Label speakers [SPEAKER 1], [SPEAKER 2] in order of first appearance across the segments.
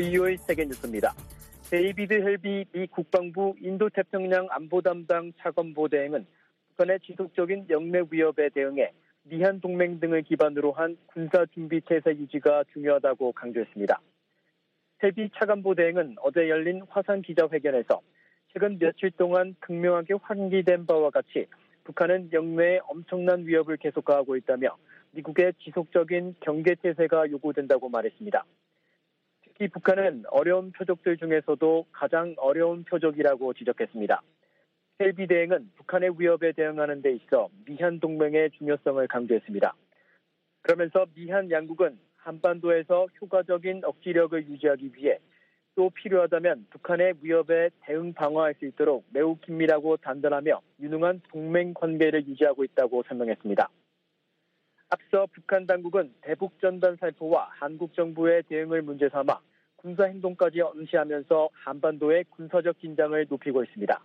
[SPEAKER 1] VOA 세계뉴스입니다. 데이비드 헬비 미 국방부 인도태평양 안보담당 차관보대행은 북한의 지속적인 영내 위협에 대응해 미한 동맹 등을 기반으로 한 군사준비체제 유지가 중요하다고 강조했습니다. 헬비 차관보대행은 어제 열린 화상 기자회견에서 최근 며칠 동안 극명하게 환기된 바와 같이 북한은 영내에 엄청난 위협을 계속 가하고 있다며 미국의 지속적인 경계체제가 요구된다고 말했습니다. 특히 북한은 어려운 표적들 중에서도 가장 어려운 표적이라고 지적했습니다. 헬비 대행은 북한의 위협에 대응하는 데 있어 미한 동맹의 중요성을 강조했습니다. 그러면서 미한 양국은 한반도에서 효과적인 억지력을 유지하기 위해 또 필요하다면 북한의 위협에 대응 방어할 수 있도록 매우 긴밀하고 단단하며 유능한 동맹 관계를 유지하고 있다고 설명했습니다. 앞서 북한 당국은 대북전단 살포와 한국 정부의 대응을 문제 삼아 군사행동까지 언시하면서 한반도의 군사적 긴장을 높이고 있습니다.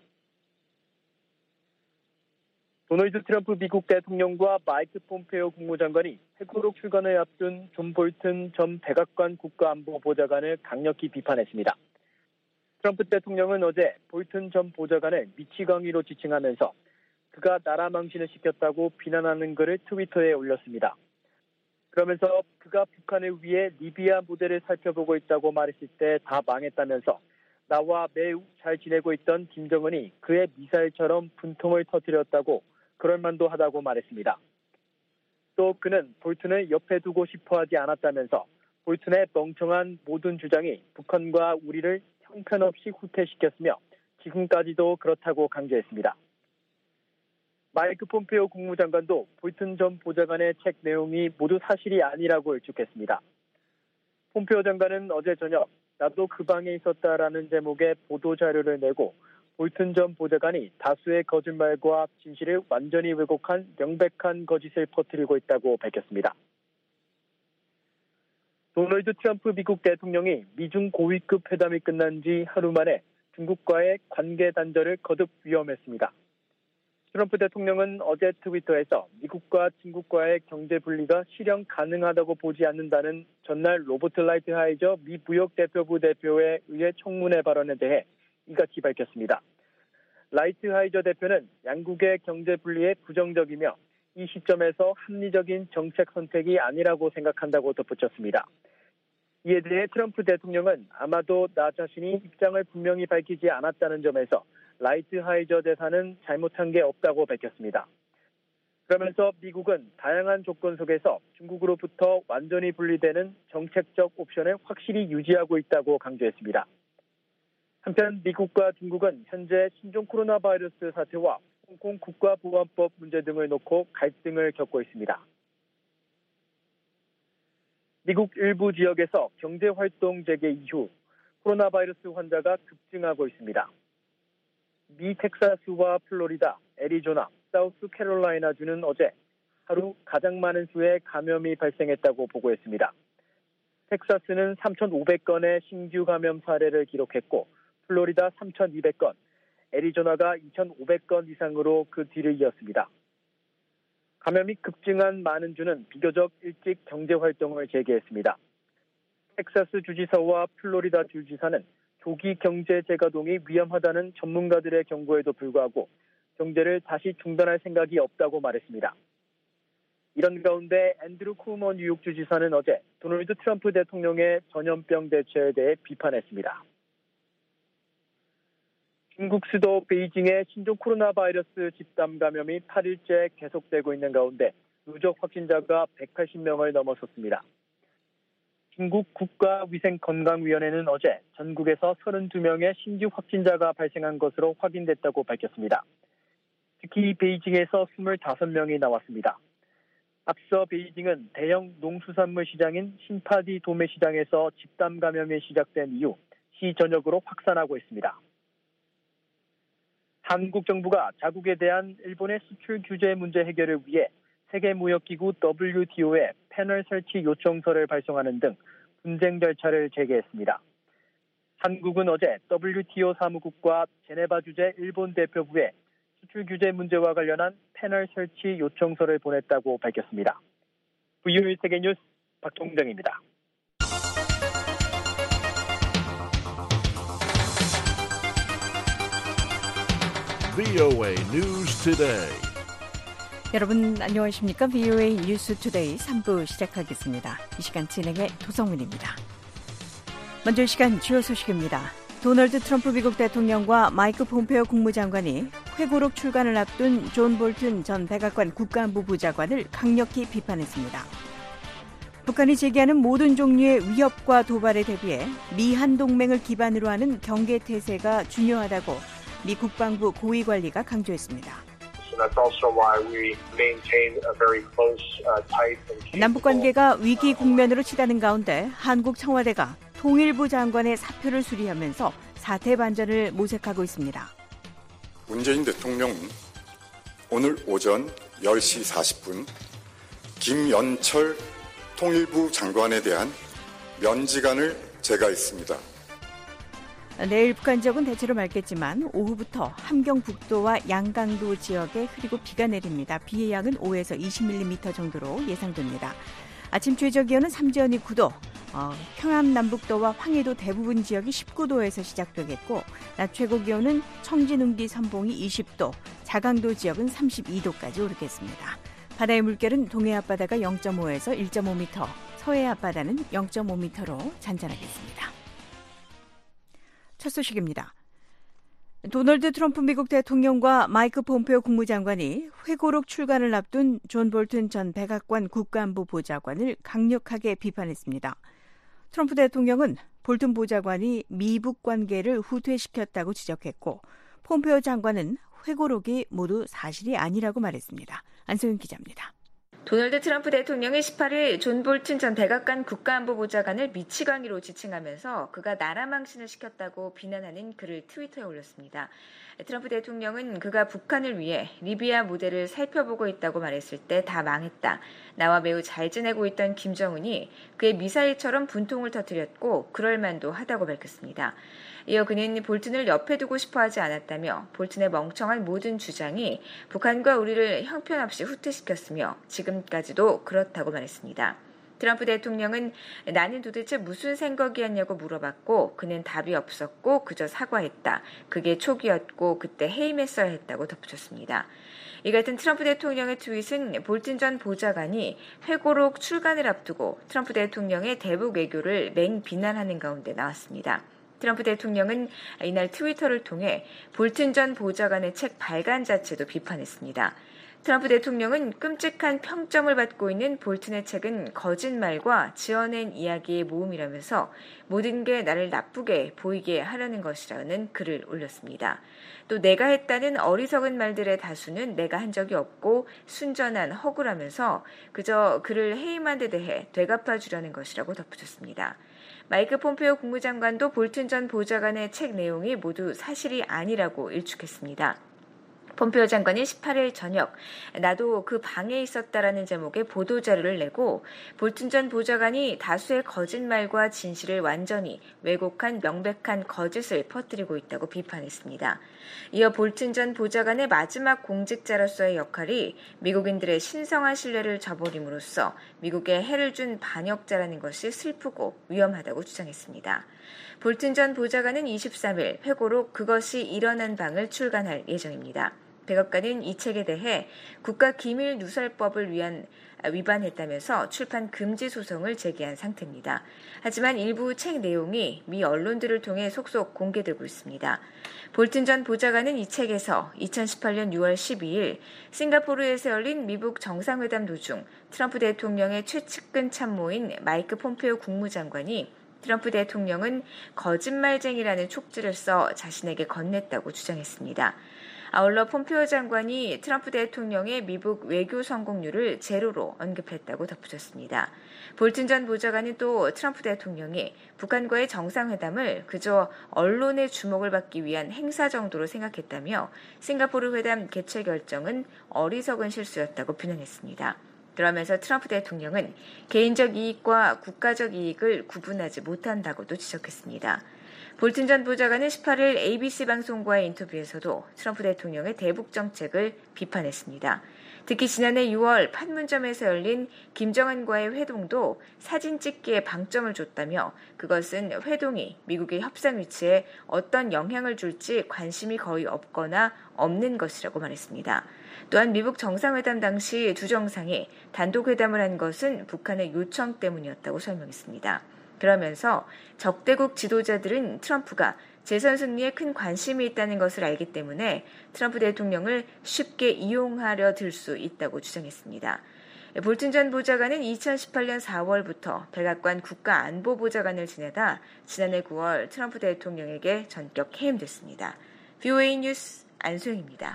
[SPEAKER 1] 도널드 트럼프 미국 대통령과 마이크 폼페오 국무장관이 회고록 출간을 앞둔 존 볼튼 전 백악관 국가안보보좌관을 강력히 비판했습니다. 트럼프 대통령은 어제 볼튼 전 보좌관을 미치광이로 지칭하면서 그가 나라 망신을 시켰다고 비난하는 글을 트위터에 올렸습니다. 그러면서 그가 북한을 위해 리비아 모델을 살펴보고 있다고 말했을 때 다 망했다면서 나와 매우 잘 지내고 있던 김정은이 그의 미사일처럼 분통을 터뜨렸다고 그럴 만도 하다고 말했습니다. 또 그는 볼튼을 옆에 두고 싶어 하지 않았다면서 볼튼의 멍청한 모든 주장이 북한과 우리를 형편없이 후퇴시켰으며 지금까지도 그렇다고 강조했습니다. 마이크 폼페오 국무장관도 볼튼 전 보좌관의 책 내용이 모두 사실이 아니라고 일축했습니다. 폼페오 장관은 어제 저녁 나도 그 방에 있었다라는 제목의 보도자료를 내고 볼튼 전 보좌관이 다수의 거짓말과 진실을 완전히 왜곡한 명백한 거짓을 퍼뜨리고 있다고 밝혔습니다. 도널드 트럼프 미국 대통령이 미중 고위급 회담이 끝난 지 하루 만에 중국과의 관계 단절을 거듭 위험했습니다. 트럼프 대통령은 어제 트위터에서 미국과 중국과의 경제 분리가 실현 가능하다고 보지 않는다는 전날 로버트 라이트하이저 미 무역대표부 대표에 의해 청문회 발언에 대해 이같이 밝혔습니다. 라이트하이저 대표는 양국의 경제 분리에 부정적이며 이 시점에서 합리적인 정책 선택이 아니라고 생각한다고 덧붙였습니다. 이에 대해 트럼프 대통령은 아마도 나 자신이 입장을 분명히 밝히지 않았다는 점에서 라이트하이저 대사는 잘못한 게 없다고 밝혔습니다. 그러면서 미국은 다양한 조건 속에서 중국으로부터 완전히 분리되는 정책적 옵션을 확실히 유지하고 있다고 강조했습니다. 한편 미국과 중국은 현재 신종 코로나 바이러스 사태와 홍콩 국가보안법 문제 등을 놓고 갈등을 겪고 있습니다. 미국 일부 지역에서 경제활동 재개 이후 코로나 바이러스 환자가 급증하고 있습니다. 미 텍사스와 플로리다, 애리조나, 사우스캐롤라이나주는 어제 하루 가장 많은 수의 감염이 발생했다고 보고했습니다. 텍사스는 3,500건의 신규 감염 사례를 기록했고 플로리다 3,200건, 애리조나가 2,500건 이상으로 그 뒤를 이었습니다. 감염이 급증한 많은 주는 비교적 일찍 경제활동을 재개했습니다. 텍사스 주지사와 플로리다 주지사는 조기 경제 재가동이 위험하다는 전문가들의 경고에도 불구하고 경제를 다시 중단할 생각이 없다고 말했습니다. 이런 가운데 앤드루 쿠머 뉴욕 주지사는 어제 도널드 트럼프 대통령의 전염병 대처에 대해 비판했습니다. 중국 수도 베이징의 신종 코로나 바이러스 집단 감염이 8일째 계속되고 있는 가운데 누적 확진자가 180명을 넘어섰습니다. 중국 국가위생건강위원회는 어제 전국에서 32명의 신규 확진자가 발생한 것으로 확인됐다고 밝혔습니다. 특히 베이징에서 25명이 나왔습니다. 앞서 베이징은 대형 농수산물 시장인 신파디 도매시장에서 집단 감염이 시작된 이후 시 전역으로 확산하고 있습니다. 한국 정부가 자국에 대한 일본의 수출 규제 문제 해결을 위해 세계무역기구 WTO에 패널 설치 요청서를 발송하는 등 분쟁 절차를 재개했습니다. 한국은 어제 WTO 사무국과 제네바 주재 일본 대표부에 수출 규제 문제와 관련한 패널 설치 요청서를 보냈다고 밝혔습니다. VOA 세계뉴스 박종정입니다.
[SPEAKER 2] VOA News Today.
[SPEAKER 3] 여러분 안녕하십니까? VOA 뉴스 투데이 3부 시작하겠습니다. 이 시간 진행의 도성문입니다. 먼저 이 시간 주요 소식입니다. 도널드 트럼프 미국 대통령과 마이크 폼페오 국무장관이 회고록 출간을 앞둔 존 볼튼 전 백악관 국가안보 보좌관을 강력히 비판했습니다. 북한이 제기하는 모든 종류의 위협과 도발에 대비해 미한 동맹을 기반으로 하는 경계태세가 중요하다고 미 국방부 고위관리가 강조했습니다. 남북관계가 위기 국면으로 치닫는 가운데 한국 청와대가 통일부 장관의 사표를 수리하면서 사태 반전을 모색하고 있습니다.
[SPEAKER 4] 문재인 대통령은 오늘 오전 10시 40분 김연철 통일부 장관에 대한 면직안을 제거했습니다.
[SPEAKER 3] 내일 북한 지역은 대체로 맑겠지만 오후부터 함경북도와 양강도 지역에 흐리고 비가 내립니다. 비의 양은 5에서 20mm 정도로 예상됩니다. 아침 최저기온은 삼지연이 9도, 평안 남북도와 황해도 대부분 지역이 19도에서 시작되겠고 낮 최고기온은 청진 운기 선봉이 20도, 자강도 지역은 32도까지 오르겠습니다. 바다의 물결은 동해 앞바다가 0.5에서 1.5m, 서해 앞바다는 0.5m로 잔잔하겠습니다. 첫 소식입니다. 도널드 트럼프 미국 대통령과 마이크 폼페오 국무장관이 회고록 출간을 앞둔 존 볼튼 전 백악관 국가안보 보좌관을 강력하게 비판했습니다. 트럼프 대통령은 볼튼 보좌관이 미북 관계를 후퇴시켰다고 지적했고 폼페오 장관은 회고록이 모두 사실이 아니라고 말했습니다. 안소영 기자입니다.
[SPEAKER 5] 도널드 트럼프 대통령이 18일 존 볼튼 전 백악관 국가안보보좌관을 미치광이로 지칭하면서 그가 나라 망신을 시켰다고 비난하는 글을 트위터에 올렸습니다. 트럼프 대통령은 그가 북한을 위해 리비아 모델을 살펴보고 있다고 말했을 때 다 망했다. 나와 매우 잘 지내고 있던 김정은이 그의 미사일처럼 분통을 터뜨렸고 그럴 만도 하다고 밝혔습니다. 이어 그는 볼튼을 옆에 두고 싶어 하지 않았다며 볼튼의 멍청한 모든 주장이 북한과 우리를 형편없이 후퇴시켰으며 지금까지도 그렇다고 말했습니다. 트럼프 대통령은 나는 도대체 무슨 생각이었냐고 물어봤고 그는 답이 없었고 그저 사과했다. 그게 촉이었고 그때 해임했어야 했다고 덧붙였습니다. 이 같은 트럼프 대통령의 트윗은 볼튼 전 보좌관이 회고록 출간을 앞두고 트럼프 대통령의 대북 외교를 맹비난하는 가운데 나왔습니다. 트럼프 대통령은 이날 트위터를 통해 볼튼 전 보좌관의 책 발간 자체도 비판했습니다. 트럼프 대통령은 끔찍한 평점을 받고 있는 볼튼의 책은 거짓말과 지어낸 이야기의 모음이라면서 모든 게 나를 나쁘게 보이게 하려는 것이라는 글을 올렸습니다. 또 내가 했다는 어리석은 말들의 다수는 내가 한 적이 없고 순전한 허구라면서 그저 그를 해임한 데 대해 되갚아주려는 것이라고 덧붙였습니다. 마이크 폼페오 국무장관도 볼튼 전 보좌관의 책 내용이 모두 사실이 아니라고 일축했습니다. 폼페오 장관이 18일 저녁 나도 그 방에 있었다라는 제목의 보도자료를 내고 볼튼 전 보좌관이 다수의 거짓말과 진실을 완전히 왜곡한 명백한 거짓을 퍼뜨리고 있다고 비판했습니다. 이어 볼튼 전 보좌관의 마지막 공직자로서의 역할이 미국인들의 신성한 신뢰를 저버림으로써 미국에 해를 준 반역자라는 것이 슬프고 위험하다고 주장했습니다. 볼튼 전 보좌관은 23일 회고록 그것이 일어난 방을 출간할 예정입니다. 백악관은 이 책에 대해 국가기밀누설법을 위반했다면서 출판 금지 소송을 제기한 상태입니다. 하지만 일부 책 내용이 미 언론들을 통해 속속 공개되고 있습니다. 볼튼 전 보좌관은 이 책에서 2018년 6월 12일 싱가포르에서 열린 미북 정상회담 도중 트럼프 대통령의 최측근 참모인 마이크 폼페오 국무장관이 트럼프 대통령은 거짓말쟁이라는 촉지를 써 자신에게 건넸다고 주장했습니다. 아울러 폼페오 장관이 트럼프 대통령의 미북 외교 성공률을 제로로 언급했다고 덧붙였습니다. 볼튼 전 보좌관은 또 트럼프 대통령이 북한과의 정상회담을 그저 언론의 주목을 받기 위한 행사 정도로 생각했다며 싱가포르 회담 개최 결정은 어리석은 실수였다고 비난했습니다. 그러면서 트럼프 대통령은 개인적 이익과 국가적 이익을 구분하지 못한다고도 지적했습니다. 볼튼 전 보좌관은 18일 ABC 방송과의 인터뷰에서도 트럼프 대통령의 대북 정책을 비판했습니다. 특히 지난해 6월 판문점에서 열린 김정은과의 회동도 사진 찍기에 방점을 줬다며 그것은 회동이 미국의 협상 위치에 어떤 영향을 줄지 관심이 거의 없거나 없는 것이라고 말했습니다. 또한 미국 정상회담 당시 두 정상이 단독회담을 한 것은 북한의 요청 때문이었다고 설명했습니다. 그러면서 적대국 지도자들은 트럼프가 재선 승리에 큰 관심이 있다는 것을 알기 때문에 트럼프 대통령을 쉽게 이용하려 들 수 있다고 주장했습니다. 볼튼 전 보좌관은 2018년 4월부터 백악관 국가안보보좌관을 지내다 지난해 9월 트럼프 대통령에게 전격 해임됐습니다. VOA 뉴스 안소영입니다.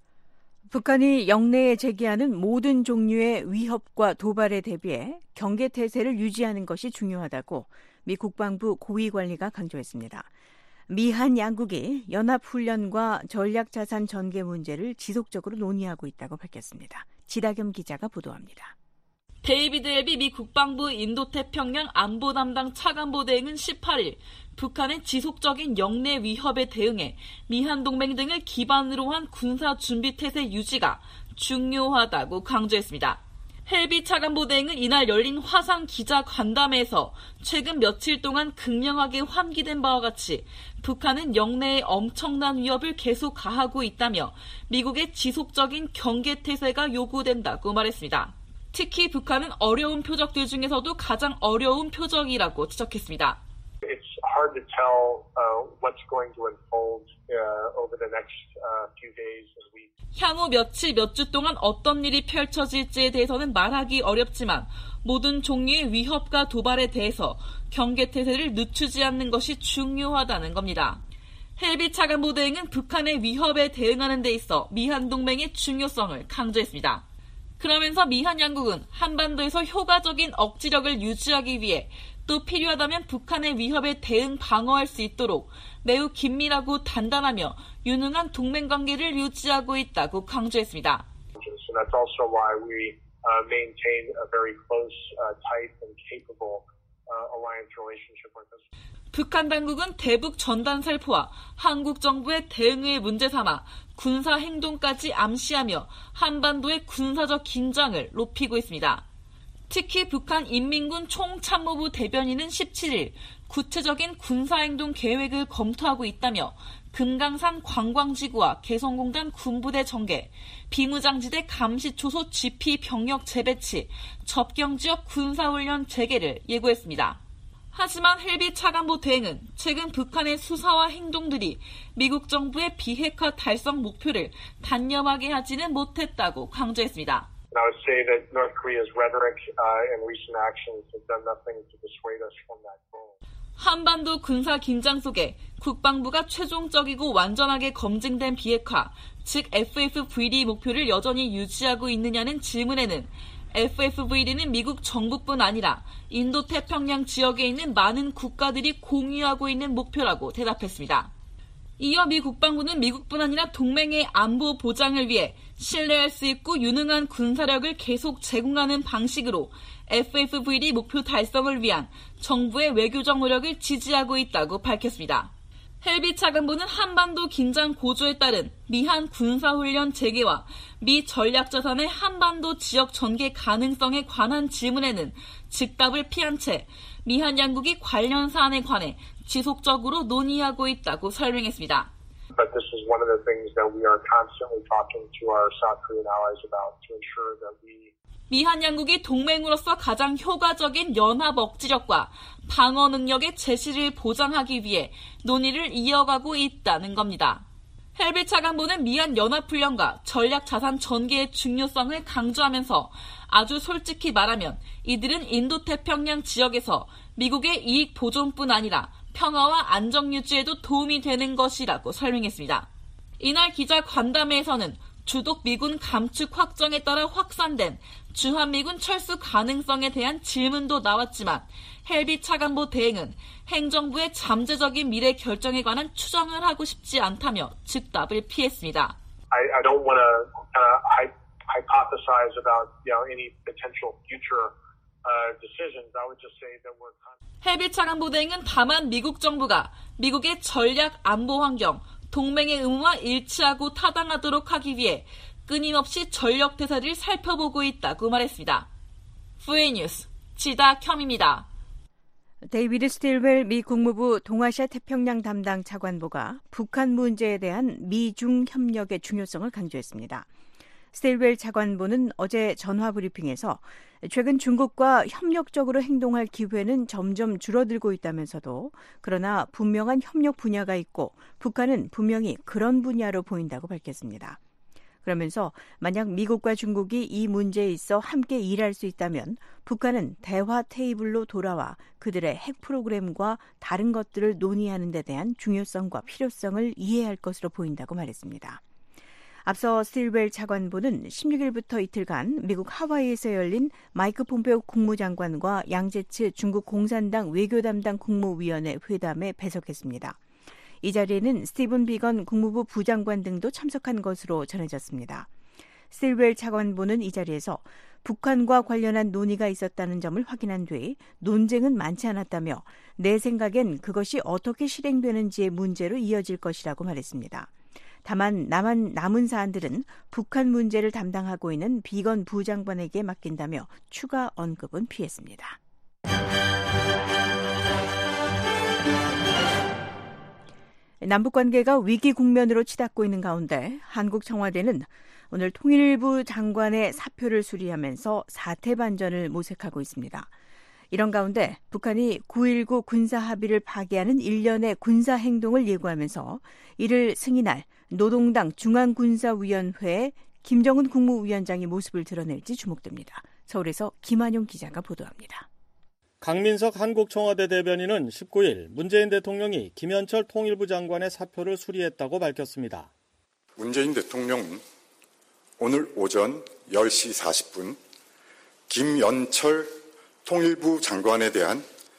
[SPEAKER 3] 북한이 영내에 제기하는 모든 종류의 위협과 도발에 대비해 경계태세를 유지하는 것이 중요하다고 미 국방부 고위관리가 강조했습니다. 미한 양국이 연합훈련과 전략자산 전개 문제를 지속적으로 논의하고 있다고 밝혔습니다. 지다겸 기자가 보도합니다.
[SPEAKER 6] 데이비드 앱이 미 국방부 인도태평양 안보 담당 차관보 대행은 18일 북한의 지속적인 영내 위협에 대응해 미한 동맹 등을 기반으로 한 군사 준비 태세 유지가 중요하다고 강조했습니다. 헬비 차관보 대행은 이날 열린 화상 기자 간담회에서 최근 며칠 동안 극명하게 환기된 바와 같이 북한은 영내에 엄청난 위협을 계속 가하고 있다며 미국의 지속적인 경계태세가 요구된다고 말했습니다. 특히 북한은 어려운 표적들 중에서도 가장 어려운 표적이라고 지적했습니다.
[SPEAKER 7] It's hard to tell what's going to unfold over the next few days and weeks.
[SPEAKER 6] 향후 며칠, 몇 주 동안 어떤 일이 펼쳐질지에 대해서는 말하기 어렵지만 모든 종류의 위협과 도발에 대해서 경계태세를 늦추지 않는 것이 중요하다는 겁니다. 헬비 차관보 대행은 북한의 위협에 대응하는 데 있어 미한 동맹의 중요성을 강조했습니다. 그러면서 미한 양국은 한반도에서 효과적인 억지력을 유지하기 위해 또 필요하다면 북한의 위협에 대응 방어할 수 있도록 매우 긴밀하고 단단하며 유능한 동맹관계를 유지하고 있다고 강조했습니다.
[SPEAKER 7] So that's also why we maintain a very close, tight and capable alliance relationship with us.
[SPEAKER 6] 북한 당국은 대북 전단 살포와 한국 정부의 대응을 문제 삼아 군사 행동까지 암시하며 한반도의 군사적 긴장을 높이고 있습니다. 특히 북한 인민군 총참모부 대변인은 17일 구체적인 군사행동 계획을 검토하고 있다며 금강산 관광지구와 개성공단 군부대 전개, 비무장지대 감시초소 GP 병력 재배치, 접경지역 군사훈련 재개를 예고했습니다. 하지만 헬비 차관보 대행은 최근 북한의 수사와 행동들이 미국 정부의 비핵화 달성 목표를 단념하게 하지는 못했다고 강조했습니다.
[SPEAKER 7] And I would say that North Korea's rhetoric and recent actions have done nothing to dissuade us from that goal.
[SPEAKER 6] 한반도 군사 긴장 속에 국방부가 최종적이고 완전하게 검증된 비핵화, 즉 FFVD 목표를 여전히 유지하고 있느냐는 질문에는 FFVD는 미국 정부뿐 아니라 인도태평양 지역에 있는 많은 국가들이 공유하고 있는 목표라고 대답했습니다. 이어 미 국방부는 미국뿐 아니라 동맹의 안보 보장을 위해 신뢰할 수 있고 유능한 군사력을 계속 제공하는 방식으로 FFVD 목표 달성을 위한 정부의 외교적 노력을 지지하고 있다고 밝혔습니다. 헬비 차관보는 한반도 긴장 고조에 따른 미한 군사훈련 재개와 미 전략자산의 한반도 지역 전개 가능성에 관한 질문에는 즉답을 피한 채 미한 양국이 관련 사안에 관해 지속적으로 논의하고 있다고 설명했습니다.
[SPEAKER 7] But this is one of the things that we are constantly talking to our South Korean allies about to ensure that we
[SPEAKER 6] 미한 양국이 동맹으로서 가장 효과적인 연합 억지력과 방어 능력의 제시를 보장하기 위해 논의를 이어가고 있다는 겁니다. 헬비 차관보는 미한 연합훈련과 전략자산 전개의 중요성을 강조하면서 아주 솔직히 말하면 이들은 인도태평양 지역에서 미국의 이익 보존뿐 아니라 평화와 안정 유지에도 도움이 되는 것이라고 설명했습니다. 이날 기자 간담회에서는 주독 미군 감축 확정에 따라 확산된 주한미군 철수 가능성에 대한 질문도 나왔지만 헬비 차관보 대행은 행정부의 잠재적인 미래 결정에 관한 추정을 하고 싶지 않다며 즉답을 피했습니다.
[SPEAKER 7] I don't want to hypothesize about any potential future decisions. I would just say that we're
[SPEAKER 6] 헬비 차관보 대행은 다만 미국 정부가 미국의 전략 안보 환경, 동맹의 의무와 일치하고 타당하도록 하기 위해 끊임없이 전력 태세를 살펴보고 있다고 말했습니다. FA 뉴스 지다켬입니다.
[SPEAKER 3] 데이비드 스틸웰 미 국무부 동아시아 태평양 담당 차관보가 북한 문제에 대한 미중 협력의 중요성을 강조했습니다. 스틸웰 차관보는 어제 전화 브리핑에서 최근 중국과 협력적으로 행동할 기회는 점점 줄어들고 있다면서도 그러나 분명한 협력 분야가 있고 북한은 분명히 그런 분야로 보인다고 밝혔습니다. 그러면서 만약 미국과 중국이 이 문제에 있어 함께 일할 수 있다면 북한은 대화 테이블로 돌아와 그들의 핵 프로그램과 다른 것들을 논의하는 데 대한 중요성과 필요성을 이해할 것으로 보인다고 말했습니다. 앞서 스틸웰 차관보는 16일부터 이틀간 미국 하와이에서 열린 마이크 폼페오 국무장관과 양제츠 중국 공산당 외교담당 국무위원회 회담에 배석했습니다. 이 자리에는 스티븐 비건 국무부 부장관 등도 참석한 것으로 전해졌습니다. 스틸웰 차관보는 이 자리에서 북한과 관련한 논의가 있었다는 점을 확인한 뒤 논쟁은 많지 않았다며 내 생각엔 그것이 어떻게 실행되는지의 문제로 이어질 것이라고 말했습니다. 다만 남은 사안들은 북한 문제를 담당하고 있는 비건 부장관에게 맡긴다며 추가 언급은 피했습니다. 남북관계가 위기 국면으로 치닫고 있는 가운데 한국 청와대는 오늘 통일부 장관의 사표를 수리하면서 사태 반전을 모색하고 있습니다. 이런 가운데 북한이 9.19 군사합의를 파기하는 일련의 군사행동을 예고하면서 이를 승인할 노동당 중앙군사위원회에 김정은 국무위원장이 모습을 드러낼지 주목됩니다. 서울에서 김한용 기자가 보도합니다.
[SPEAKER 8] 강민석 한국 청와대 대변인은 19일 문재인 대통령이 김현철 통일부 장관의 사표를 수리했다고 밝혔습니다.
[SPEAKER 4] 문재인 대통령은 오늘 오전 10시 40분 김연철 통일부 장관에 대한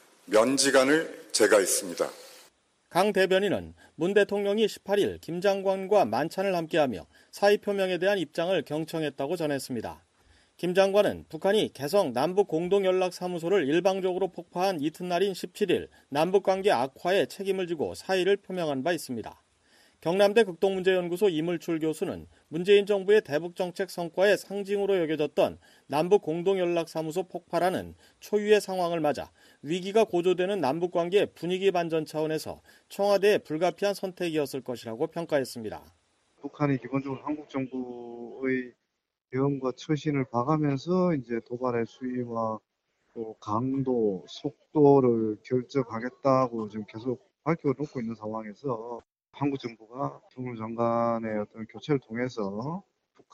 [SPEAKER 4] 면직안을 제거했습니다.
[SPEAKER 8] 강 대변인은 문 대통령이 18일 김 장관과 만찬을 함께하며 사의 표명에 대한 입장을 경청했다고 전했습니다. 김 장관은 북한이 개성 남북공동연락사무소를 일방적으로 폭파한 이튿날인 17일 남북관계 악화에 책임을 지고 사의를 표명한 바 있습니다. 경남대 극동문제연구소 이물출 교수는 문재인 정부의 대북정책 성과의 상징으로 여겨졌던 남북공동연락사무소 폭파라는 초유의 상황을 맞아 위기가 고조되는 남북관계 분위기 반전 차원에서 청와대의 불가피한 선택이었을 것이라고 평가했습니다.
[SPEAKER 9] 북한이 기본적으로 한국 정부의 대응과 처신을 봐가면서 이제 도발의 수위와 또 강도, 속도를 결정하겠다고 지금 계속 밝혀놓고 있는 상황에서 한국 정부가 통일부 장관의 어떤 교체를 통해서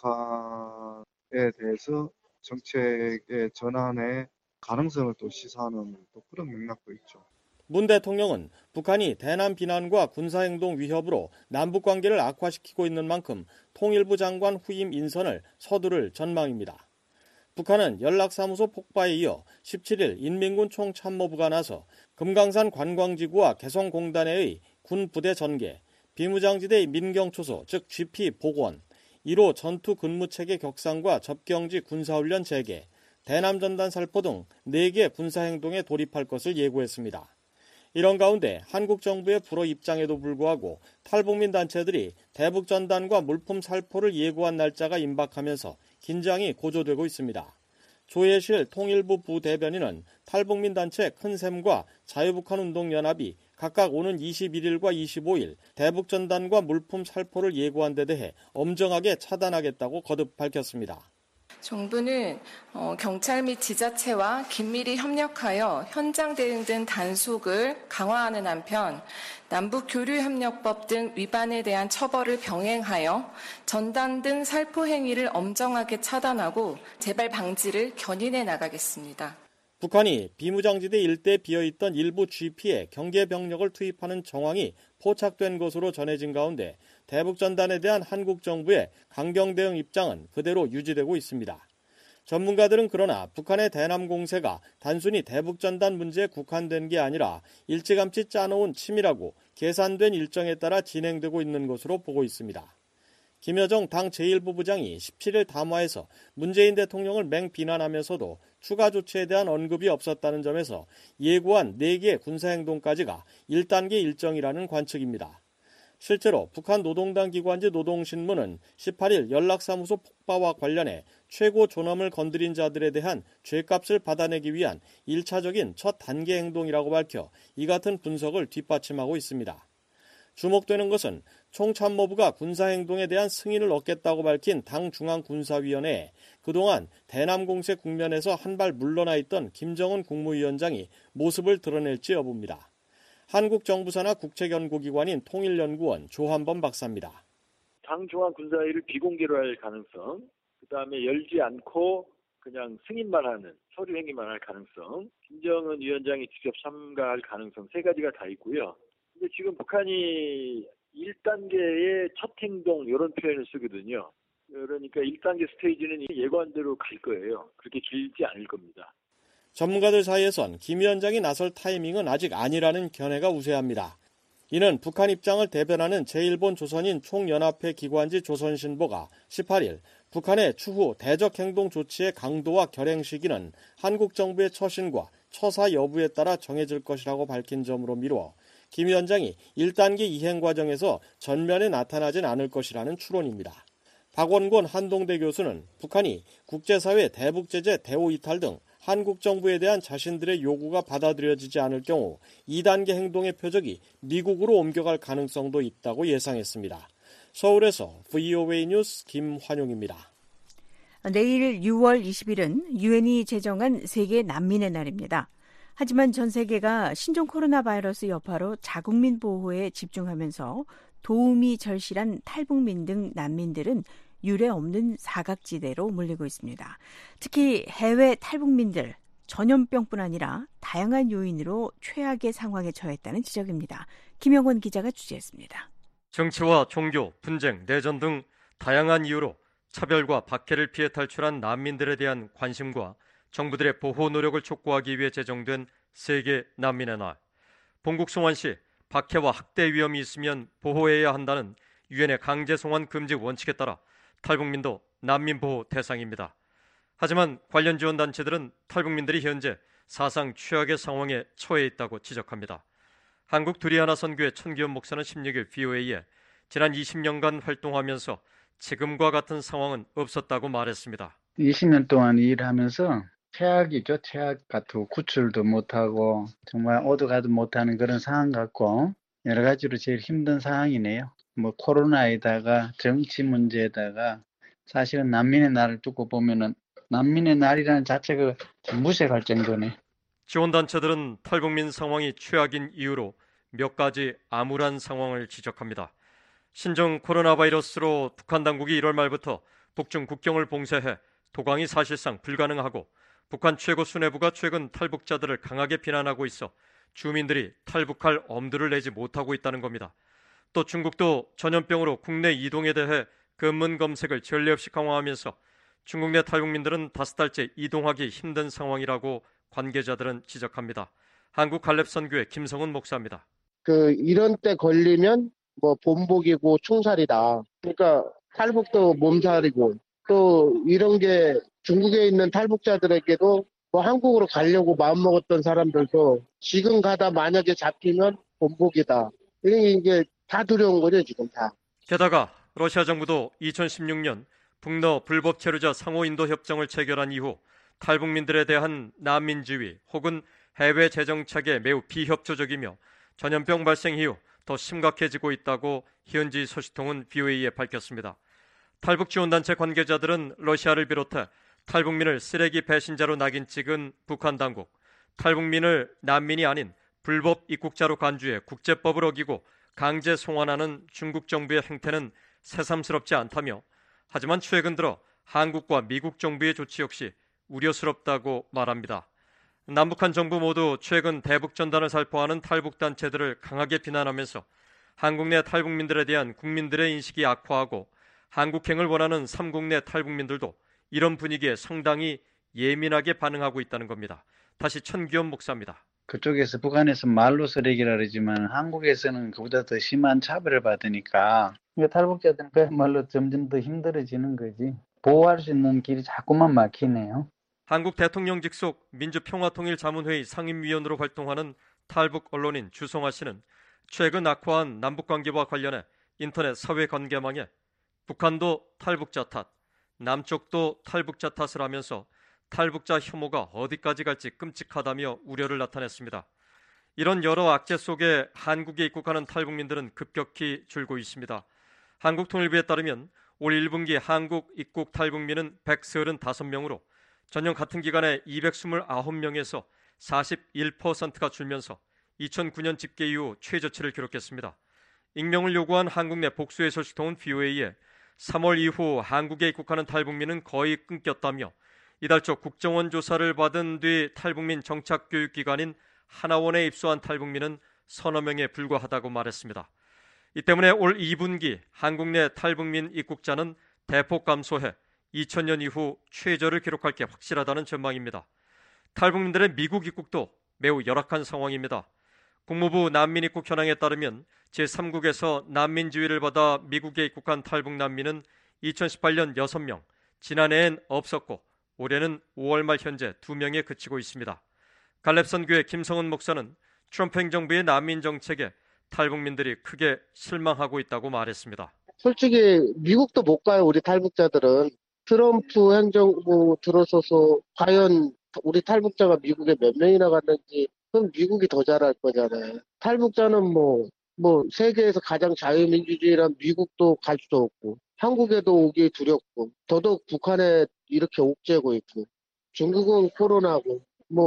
[SPEAKER 9] 북한에 대해서 정책의 전환의 가능성을 또 시사하는 또 그런 맥락도 있죠.
[SPEAKER 8] 문 대통령은 북한이 대남 비난과 군사행동 위협으로 남북관계를 악화시키고 있는 만큼 통일부 장관 후임 인선을 서두를 전망입니다. 북한은 연락사무소 폭파에 이어 17일 인민군 총참모부가 나서 금강산 관광지구와 개성공단에 군 부대 전개, 비무장지대 민경초소 즉 GP 복원, 1호 전투 근무체계 격상과 접경지 군사훈련 재개, 대남전단 살포 등 4개 군사행동에 돌입할 것을 예고했습니다. 이런 가운데 한국 정부의 불허 입장에도 불구하고 탈북민 단체들이 대북전단과 물품 살포를 예고한 날짜가 임박하면서 긴장이 고조되고 있습니다. 조혜실 통일부 부대변인은 탈북민 단체 큰샘과 자유북한운동연합이 각각 오는 21일과 25일 대북전단과 물품 살포를 예고한 데 대해 엄정하게 차단하겠다고 거듭 밝혔습니다.
[SPEAKER 10] 정부는 경찰 및 지자체와 긴밀히 협력하여 현장 대응 등 단속을 강화하는 한편 남북교류협력법 등 위반에 대한 처벌을 병행하여 전단 등 살포 행위를 엄정하게 차단하고 재발 방지를 견인해 나가겠습니다.
[SPEAKER 8] 북한이 비무장지대 일대에 비어있던 일부 GP에 경계병력을 투입하는 정황이 포착된 것으로 전해진 가운데 대북전단에 대한 한국 정부의 강경 대응 입장은 그대로 유지되고 있습니다. 전문가들은 그러나 북한의 대남 공세가 단순히 대북전단 문제에 국한된 게 아니라 일찌감치 짜놓은 치밀하고 계산된 일정에 따라 진행되고 있는 것으로 보고 있습니다. 김여정 당 제1부부장이 17일 담화에서 문재인 대통령을 맹비난하면서도 추가 조치에 대한 언급이 없었다는 점에서 예고한 4개 군사행동까지가 1단계 일정이라는 관측입니다. 실제로 북한 노동당 기관지 노동신문은 18일 연락사무소 폭파와 관련해 최고 존엄을 건드린 자들에 대한 죄값을 받아내기 위한 1차적인 첫 단계 행동이라고 밝혀 이 같은 분석을 뒷받침하고 있습니다. 주목되는 것은 총참모부가 군사행동에 대한 승인을 얻겠다고 밝힌 당 중앙군사위원회에 그동안 대남공세 국면에서 한 발 물러나 있던 김정은 국무위원장이 모습을 드러낼지 여부입니다. 한국 정부 산하 국책연구기관인 통일연구원 조한범 박사입니다.
[SPEAKER 11] 당 중앙군사위를 비공개로 할 가능성, 그다음에 열지 않고 그냥 승인만 하는, 서류 행위만 할 가능성, 김정은 위원장이 직접 참가할 가능성 세 가지가 다 있고요. 근데 지금 북한이 1단계의 첫 행동 이런 표현을 쓰거든요. 그러니까 1단계 스테이지는 예고한대로 갈 거예요. 그렇게 길지 않을 겁니다.
[SPEAKER 8] 전문가들 사이에선 김 위원장이 나설 타이밍은 아직 아니라는 견해가 우세합니다. 이는 북한 입장을 대변하는 제1본 조선인 총연합회 기관지 조선신보가 18일 북한의 추후 대적 행동 조치의 강도와 결행 시기는 한국 정부의 처신과 처사 여부에 따라 정해질 것이라고 밝힌 점으로 미루어 김 위원장이 1단계 이행 과정에서 전면에 나타나진 않을 것이라는 추론입니다. 박원곤 한동대 교수는 북한이 국제사회 대북제재 대우 이탈 등 한국 정부에 대한 자신들의 요구가 받아들여지지 않을 경우 2단계 행동의 표적이 미국으로 옮겨갈 가능성도 있다고 예상했습니다. 서울에서 VOA 뉴스 김환용입니다.
[SPEAKER 3] 내일 6월 20일은 유엔이 제정한 세계 난민의 날입니다. 하지만 전 세계가 신종 코로나 바이러스 여파로 자국민 보호에 집중하면서 도움이 절실한 탈북민 등 난민들은 유례 없는 사각지대로 몰리고 있습니다. 특히 해외 탈북민들, 전염병뿐 아니라 다양한 요인으로 최악의 상황에 처했다는 지적입니다. 김영권 기자가 취재했습니다.
[SPEAKER 12] 정치와 종교, 분쟁, 내전 등 다양한 이유로 차별과 박해를 피해 탈출한 난민들에 대한 관심과 정부들의 보호 노력을 촉구하기 위해 제정된 세계 난민의 날. 본국 송환 시 박해와 학대 위험이 있으면 보호해야 한다는 유엔의 강제 송환 금지 원칙에 따라 탈북민도 난민 보호 대상입니다. 하지만 관련 지원단체들은 탈북민들이 현재 사상 최악의 상황에 처해 있다고 지적합니다. 한국 두리하나 선교회 천기현 목사는 16일 VOA에 지난 20년간 활동하면서 지금과 같은 상황은 없었다고 말했습니다.
[SPEAKER 13] 20년 동안 일하면서 최악이죠. 최악 같고 구출도 못하고 정말 어디 가도 못하는 그런 상황 같고 여러 가지로 제일 힘든 상황이네요. 코로나에다가 정치 문제에다가 사실은 난민의 날을 두고 보면은 난민의 날이라는 자체가 무색할 정도네.
[SPEAKER 12] 지원단체들은 탈북민 상황이 최악인 이유로 몇 가지 암울한 상황을 지적합니다. 신종 코로나 바이러스로 북한 당국이 1월 말부터 북중 국경을 봉쇄해 도강이 사실상 불가능하고 북한 최고 수뇌부가 최근 탈북자들을 강하게 비난하고 있어 주민들이 탈북할 엄두를 내지 못하고 있다는 겁니다. 또 중국도 전염병으로 국내 이동에 대해 검문 검색을 전례 없이 강화하면서 중국 내 탈북민들은 5달째 이동하기 힘든 상황이라고 관계자들은 지적합니다. 한국 갈렙선교회 김성은 목사입니다.
[SPEAKER 14] 이런 때 걸리면 본복이고 충살이다. 그러니까 탈북도 몸살이고 또 이런 게 중국에 있는 탈북자들에게도 한국으로 가려고 마음먹었던 사람들도 지금 가다 만약에 잡히면 본복이다. 이게 다 두려운 거죠, 지금 다.
[SPEAKER 12] 게다가 러시아 정부도 2016년 북러 불법 체류자 상호 인도 협정을 체결한 이후 탈북민들에 대한 난민 지위 혹은 해외 재정착에 매우 비협조적이며 전염병 발생 이후 더 심각해지고 있다고 현지 소식통은 VOA에 밝혔습니다. 탈북 지원단체 관계자들은 러시아를 비롯해 탈북민을 쓰레기 배신자로 낙인 찍은 북한 당국, 탈북민을 난민이 아닌 불법 입국자로 간주해 국제법을 어기고 강제 송환하는 중국 정부의 행태는 새삼스럽지 않다며 하지만 최근 들어 한국과 미국 정부의 조치 역시 우려스럽다고 말합니다. 남북한 정부 모두 최근 대북 전단을 살포하는 탈북 단체들을 강하게 비난하면서 한국 내 탈북민들에 대한 국민들의 인식이 악화하고 한국행을 원하는 삼국 내 탈북민들도 이런 분위기에 상당히 예민하게 반응하고 있다는 겁니다. 다시 천기현 목사입니다.
[SPEAKER 13] 그쪽에서 북한에서 말로 쓰레기라 그러지만 한국에서는 그보다 더 심한 차별을 받으니까 탈북자들은 그야말로 점점 더 힘들어지는 거지. 보호할 수 있는 길이 자꾸만 막히네요.
[SPEAKER 12] 한국 대통령 직속 민주평화통일자문회의 상임위원으로 활동하는 탈북 언론인 주성아 씨는 최근 악화한 남북관계와 관련해 인터넷 사회관계망에 북한도 탈북자 탓, 남쪽도 탈북자 탓을 하면서 탈북자 혐오가 어디까지 갈지 끔찍하다며 우려를 나타냈습니다. 이런 여러 악재 속에 한국에 입국하는 탈북민들은 급격히 줄고 있습니다. 한국통일부에 따르면 올 1분기 한국 입국 탈북민은 135명으로 전년 같은 기간에 229명에서 41%가 줄면서 2009년 집계 이후 최저치를 기록했습니다. 익명을 요구한 한국 내 복수의 소식통은 VOA에 3월 이후 한국에 입국하는 탈북민은 거의 끊겼다며 이달 초 국정원 조사를 받은 뒤 탈북민 정착교육기관인 하나원에 입소한 탈북민은 서너 명에 불과하다고 말했습니다. 이 때문에 올 2분기 한국 내 탈북민 입국자는 대폭 감소해 2000년 이후 최저를 기록할 게 확실하다는 전망입니다. 탈북민들의 미국 입국도 매우 열악한 상황입니다. 국무부 난민 입국 현황에 따르면 제3국에서 난민 지위를 받아 미국에 입국한 탈북 난민은 2018년 6명, 지난해엔 없었고 올해는 5월 말 현재 2명에 그치고 있습니다. 갈렙선 교회 김성은 목사는 트럼프 행정부의 난민 정책에 탈북민들이 크게 실망하고 있다고 말했습니다.
[SPEAKER 14] 솔직히 미국도 못 가요, 우리 탈북자들은. 트럼프 행정부 들어서서 과연 우리 탈북자가 미국에 몇 명이나 갔는지 그럼 미국이 더 잘할 거잖아요. 탈북자는 뭐 세계에서 가장 자유민주주의란 미국도 갈 수도 없고 한국에도 오기 두렵고 더더욱 북한에 이렇게 옥죄고 있고 중국은 코로나고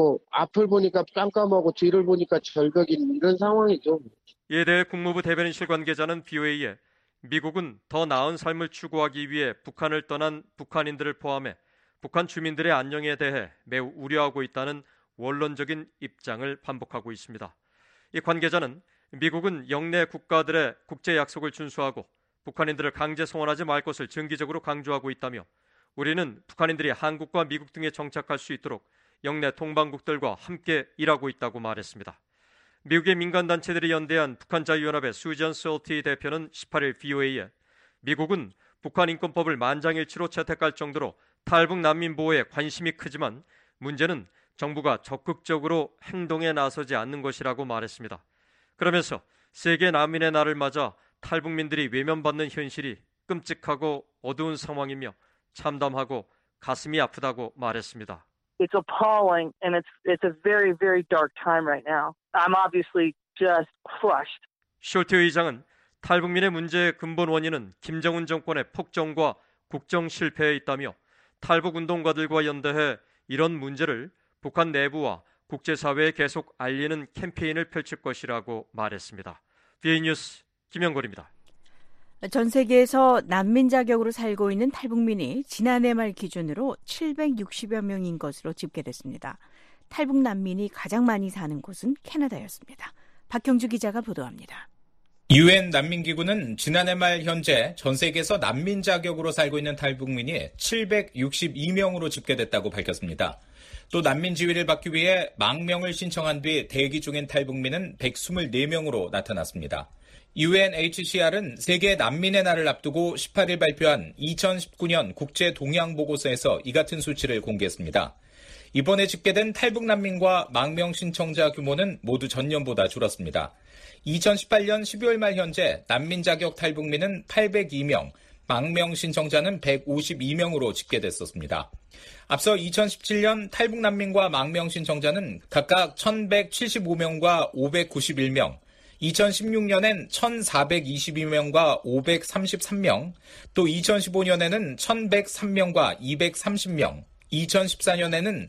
[SPEAKER 14] 앞을 보니까 깜깜하고 뒤를 보니까 절벽인 이런 상황이죠.
[SPEAKER 12] 이에 대해 국무부 대변인실 관계자는 VOA에 미국은 더 나은 삶을 추구하기 위해 북한을 떠난 북한인들을 포함해 북한 주민들의 안녕에 대해 매우 우려하고 있다는 원론적인 입장을 반복하고 있습니다. 이 관계자는 미국은 영내 국가들의 국제 약속을 준수하고 북한인들을 강제 송환하지 말 것을 정기적으로 강조하고 있다며 우리는 북한인들이 한국과 미국 등에 정착할 수 있도록 영내 동반국들과 함께 일하고 있다고 말했습니다. 미국의 민간단체들이 연대한 북한자유연합의 수전 솔티 대표는 18일 VOA에 미국은 북한 인권법을 만장일치로 채택할 정도로 탈북 난민 보호에 관심이 크지만 문제는 정부가 적극적으로 행동에 나서지 않는 것이라고 말했습니다. 그러면서 세계 난민의 날을 맞아 탈북민들이 외면받는 현실이 끔찍하고 어두운 상황이며 참담하고 가슴이 아프다고 말했습니다.
[SPEAKER 15] It's appalling and it's a very, very dark time right now. I'm obviously just crushed.
[SPEAKER 12] 숄트 의장은 탈북민의 문제의 근본 원인은 김정은 정권의 폭정과 국정 실패에 있다며 탈북 운동가들과 연대해 이런 문제를 북한 내부와 국제사회에 계속 알리는 캠페인을 펼칠 것이라고 말했습니다. VA 뉴스 김영걸입니다.
[SPEAKER 3] 전 세계에서 난민 자격으로 살고 있는 탈북민이 지난해 말 기준으로 760여 명인 것으로 집계됐습니다. 탈북 난민이 가장 많이 사는 곳은 캐나다였습니다. 박경주 기자가 보도합니다.
[SPEAKER 16] UN 난민기구는 지난해 말 현재 전 세계에서 난민 자격으로 살고 있는 탈북민이 762명으로 집계됐다고 밝혔습니다. 또 난민 지위를 받기 위해 망명을 신청한 뒤 대기 중인 탈북민은 124명으로 나타났습니다. UNHCR은 세계 난민의 날을 앞두고 18일 발표한 2019년 국제동향보고서에서 이 같은 수치를 공개했습니다. 이번에 집계된 탈북 난민과 망명 신청자 규모는 모두 전년보다 줄었습니다. 2018년 12월 말 현재 난민 자격 탈북민은 802명, 망명 신청자는 152명으로 집계됐었습니다. 앞서 2017년 탈북 난민과 망명 신청자는 각각 1,175명과 591명, 2016년엔 1,422명과 533명, 또 2015년에는 1,103명과 230명, 2014년에는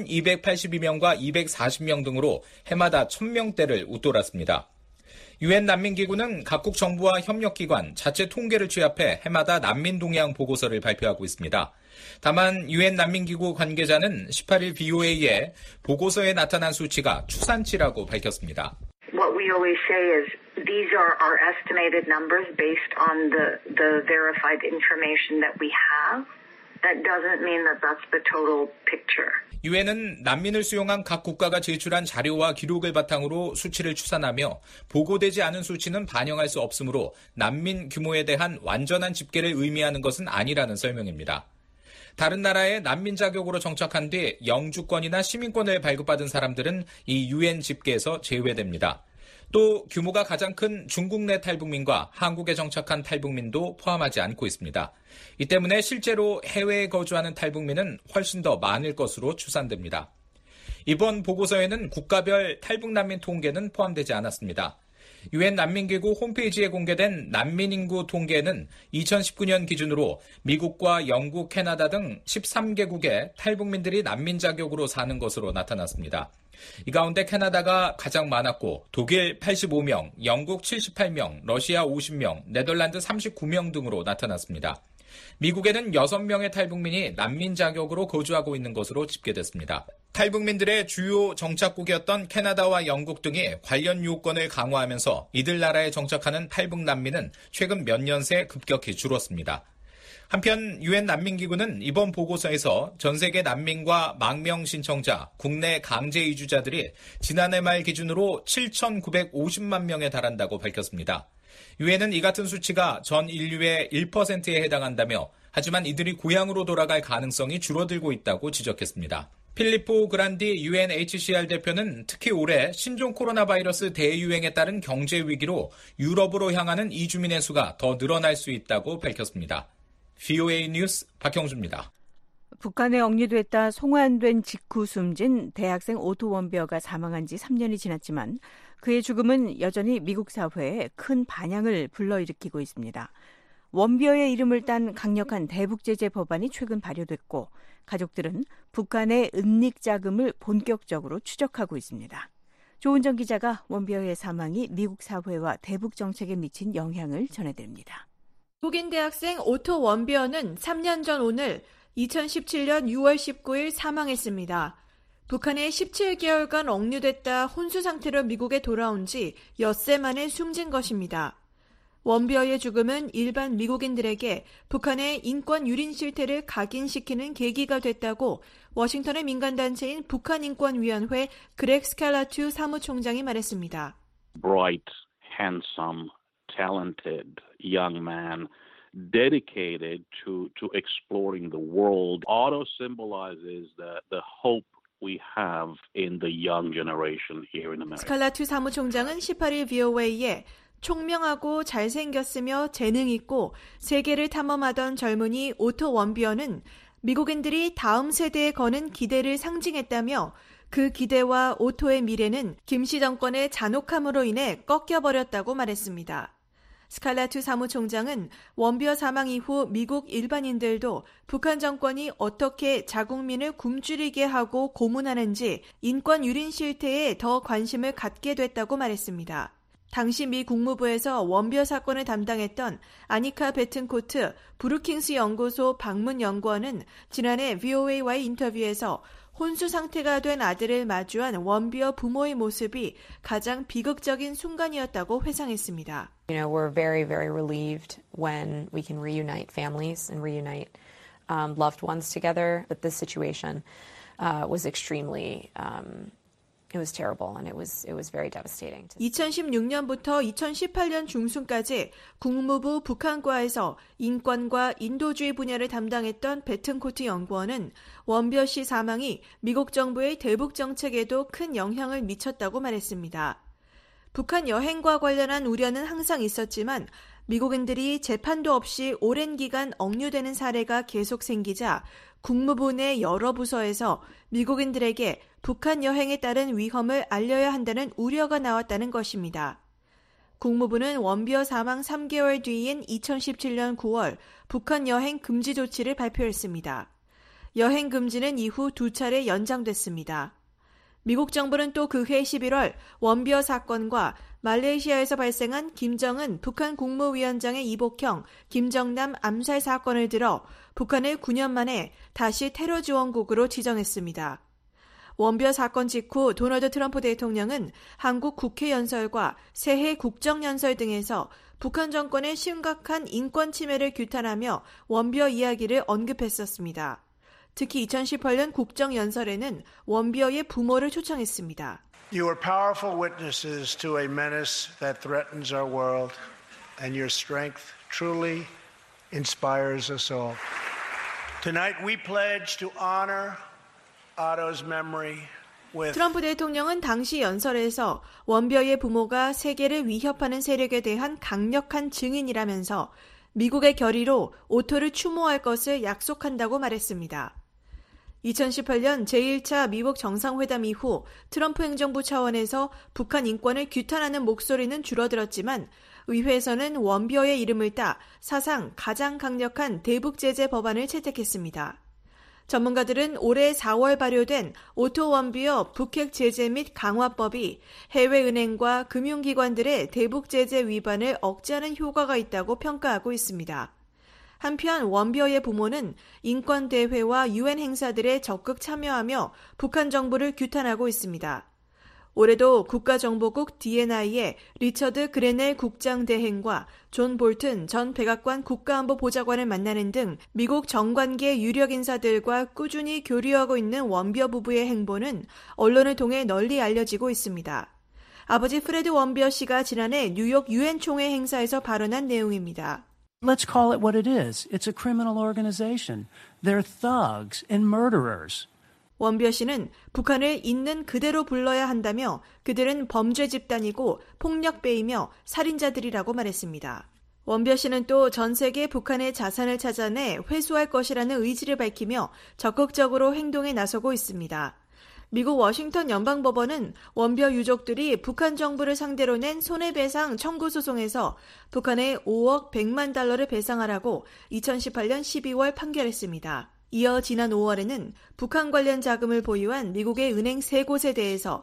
[SPEAKER 16] 1,282명과 240명 등으로 해마다 1,000명대를 웃돌았습니다. UN 난민기구는 각국 정부와 협력기관, 자체 통계를 취합해 해마다 난민 동향 보고서를 발표하고 있습니다. 다만 UN 난민기구 관계자는 18일 VOA에 보고서에 나타난 수치가 추산치라고 밝혔습니다.
[SPEAKER 17] What we always say is these are our estimated numbers based on the verified information that we have. That doesn't mean that that's the total picture.
[SPEAKER 16] 유엔은 난민을 수용한 각 국가가 제출한 자료와 기록을 바탕으로 수치를 추산하며 보고되지 않은 수치는 반영할 수 없으므로 난민 규모에 대한 완전한 집계를 의미하는 것은 아니라는 설명입니다. 다른 나라에 난민 자격으로 정착한 뒤 영주권이나 시민권을 발급받은 사람들은 이 유엔 집계에서 제외됩니다. 또 규모가 가장 큰 중국 내 탈북민과 한국에 정착한 탈북민도 포함하지 않고 있습니다. 이 때문에 실제로 해외에 거주하는 탈북민은 훨씬 더 많을 것으로 추산됩니다. 이번 보고서에는 국가별 탈북난민 통계는 포함되지 않았습니다. 유엔 난민기구 홈페이지에 공개된 난민 인구 통계는 2019년 기준으로 미국과 영국, 캐나다 등 13개국의 탈북민들이 난민 자격으로 사는 것으로 나타났습니다. 이 가운데 캐나다가 가장 많았고 독일 85명, 영국 78명, 러시아 50명, 네덜란드 39명 등으로 나타났습니다. 미국에는 6명의 탈북민이 난민 자격으로 거주하고 있는 것으로 집계됐습니다. 탈북민들의 주요 정착국이었던 캐나다와 영국 등이 관련 요건을 강화하면서 이들 나라에 정착하는 탈북 난민은 최근 몇 년 새 급격히 줄었습니다. 한편 유엔 난민기구는 이번 보고서에서 전 세계 난민과 망명 신청자, 국내 강제 이주자들이 지난해 말 기준으로 7,950만 명에 달한다고 밝혔습니다. 유엔은 이 같은 수치가 전 인류의 1%에 해당한다며 하지만 이들이 고향으로 돌아갈 가능성이 줄어들고 있다고 지적했습니다. 필리포 그란디 UNHCR 대표는 특히 올해 신종 코로나 바이러스 대유행에 따른 경제 위기로 유럽으로 향하는 이주민의 수가 더 늘어날 수 있다고 밝혔습니다. VOA 뉴스 박형주입니다.
[SPEAKER 3] 북한에 억류됐다 송환된 직후 숨진 대학생 오토 원비어가 사망한 지 3년이 지났지만 그의 죽음은 여전히 미국 사회에 큰 반향을 불러일으키고 있습니다. 원비어의 이름을 딴 강력한 대북제재 법안이 최근 발효됐고 가족들은 북한의 은닉 자금을 본격적으로 추적하고 있습니다. 조은정 기자가 원비어의 사망이 미국 사회와 대북 정책에 미친 영향을 전해드립니다.
[SPEAKER 18] 북인 대학생 오토 원비어는 3년 전 오늘 2017년 6월 19일 사망했습니다. 북한에 17개월간 억류됐다 혼수 상태로 미국에 돌아온 지 엿새 만에 숨진 것입니다. 원비어의 죽음은 일반 미국인들에게 북한의 인권 유린 실태를 각인시키는 계기가 됐다고 워싱턴의 민간단체인 북한인권위원회 그렉 스칼라투 사무총장이 말했습니다.
[SPEAKER 19] Bright, handsome, talented young man dedicated to exploring the world. Otto symbolizes the hope we have in the young generation here in America.
[SPEAKER 18] 스칼라투 사무총장은 18일 VOA에 총명하고 잘생겼으며 재능 있고 세계를 탐험하던 젊은이 오토 원비어는 미국인들이 다음 세대에 거는 기대를 상징했다며 그 기대와 오토의 미래는 김씨 정권의 잔혹함으로 인해 꺾여버렸다고 말했습니다. 스칼라투 사무총장은 원비어 사망 이후 미국 일반인들도 북한 정권이 어떻게 자국민을 굶주리게 하고 고문하는지 인권 유린 실태에 더 관심을 갖게 됐다고 말했습니다. 당시 미 국무부에서 원비어 사건을 담당했던 아니카 베튼코트 브루킹스 연구소 방문 연구원은 지난해 VOA와의 인터뷰에서 혼수 상태가 된 아들을 마주한 원비어 부모의 모습이 가장 비극적인 순간이었다고 회상했습니다.
[SPEAKER 20] You know, we're very, very relieved when we can reunite families and reunite loved ones together. But this situation was extremely It was terrible and it was very devastating.
[SPEAKER 18] 2016년부터 2018년 중순까지 국무부 북한과에서 인권과 인도주의 분야를 담당했던 베튼코트 연구원은 원비어 씨 사망이 미국 정부의 대북 정책에도 큰 영향을 미쳤다고 말했습니다. 북한 여행과 관련한 우려는 항상 있었지만 미국인들이 재판도 없이 오랜 기간 억류되는 사례가 계속 생기자 국무부 내 여러 부서에서 미국인들에게 북한 여행에 따른 위험을 알려야 한다는 우려가 나왔다는 것입니다. 국무부는 원비어 사망 3개월 뒤인 2017년 9월 북한 여행 금지 조치를 발표했습니다. 여행 금지는 이후 2차례 연장됐습니다. 미국 정부는 또 그해 11월 원비어 사건과 말레이시아에서 발생한 김정은 북한 국무위원장의 이복형 김정남 암살 사건을 들어 북한을 9년 만에 다시 테러 지원국으로 지정했습니다. 원비어 사건 직후 도널드 트럼프 대통령은 한국 국회 연설과 새해 국정연설 등에서 북한 정권의 심각한 인권 침해를 규탄하며 원비어 이야기를 언급했었습니다. 특히 2018년 국정연설에는 원비어의 부모를 초청했습니다.
[SPEAKER 21] You are powerful witnesses to a menace that threatens our world, and your strength truly inspires us all. Tonight we pledge to honor Otto's memory
[SPEAKER 18] 트럼프 대통령은 당시 연설에서 원벼의 부모가 세계를 위협하는 세력에 대한 강력한 증인이라면서 미국의 결의로 오토를 추모할 것을 약속한다고 말했습니다. 2018년 제1차 미국 정상회담 이후 트럼프 행정부 차원에서 북한 인권을 규탄하는 목소리는 줄어들었지만 의회에서는 원벼의 이름을 따 사상 가장 강력한 대북 제재 법안을 채택했습니다. 전문가들은 올해 4월 발효된 오토 원비어 북핵 제재 및 강화법이 해외은행과 금융기관들의 대북 제재 위반을 억제하는 효과가 있다고 평가하고 있습니다. 한편 원비어의 부모는 인권대회와 유엔 행사들에 적극 참여하며 북한 정부를 규탄하고 있습니다. 올해도 국가정보국 DNI의 리처드 그레넬 국장 대행과 존 볼튼 전 백악관 국가안보보좌관을 만나는 등 미국 정관계 유력 인사들과 꾸준히 교류하고 있는 원비어 부부의 행보는 언론을 통해 널리 알려지고 있습니다. 아버지 프레드 원비어 씨가 지난해 뉴욕 유엔 총회 행사에서 발언한 내용입니다.
[SPEAKER 1] Let's call it what it is. It's a criminal organization. They're thugs and murderers.
[SPEAKER 18] 원비어 씨는 북한을 있는 그대로 불러야 한다며 그들은 범죄 집단이고 폭력배이며 살인자들이라고 말했습니다. 원비어 씨는 또 전 세계 북한의 자산을 찾아내 회수할 것이라는 의지를 밝히며 적극적으로 행동에 나서고 있습니다. 미국 워싱턴 연방법원은 원비어 유족들이 북한 정부를 상대로 낸 손해배상 청구 소송에서 북한에 5억 100만 달러를 배상하라고 2018년 12월 판결했습니다. 이어 지난 5월에는 북한 관련 자금을 보유한 미국의 은행 3곳에 대해서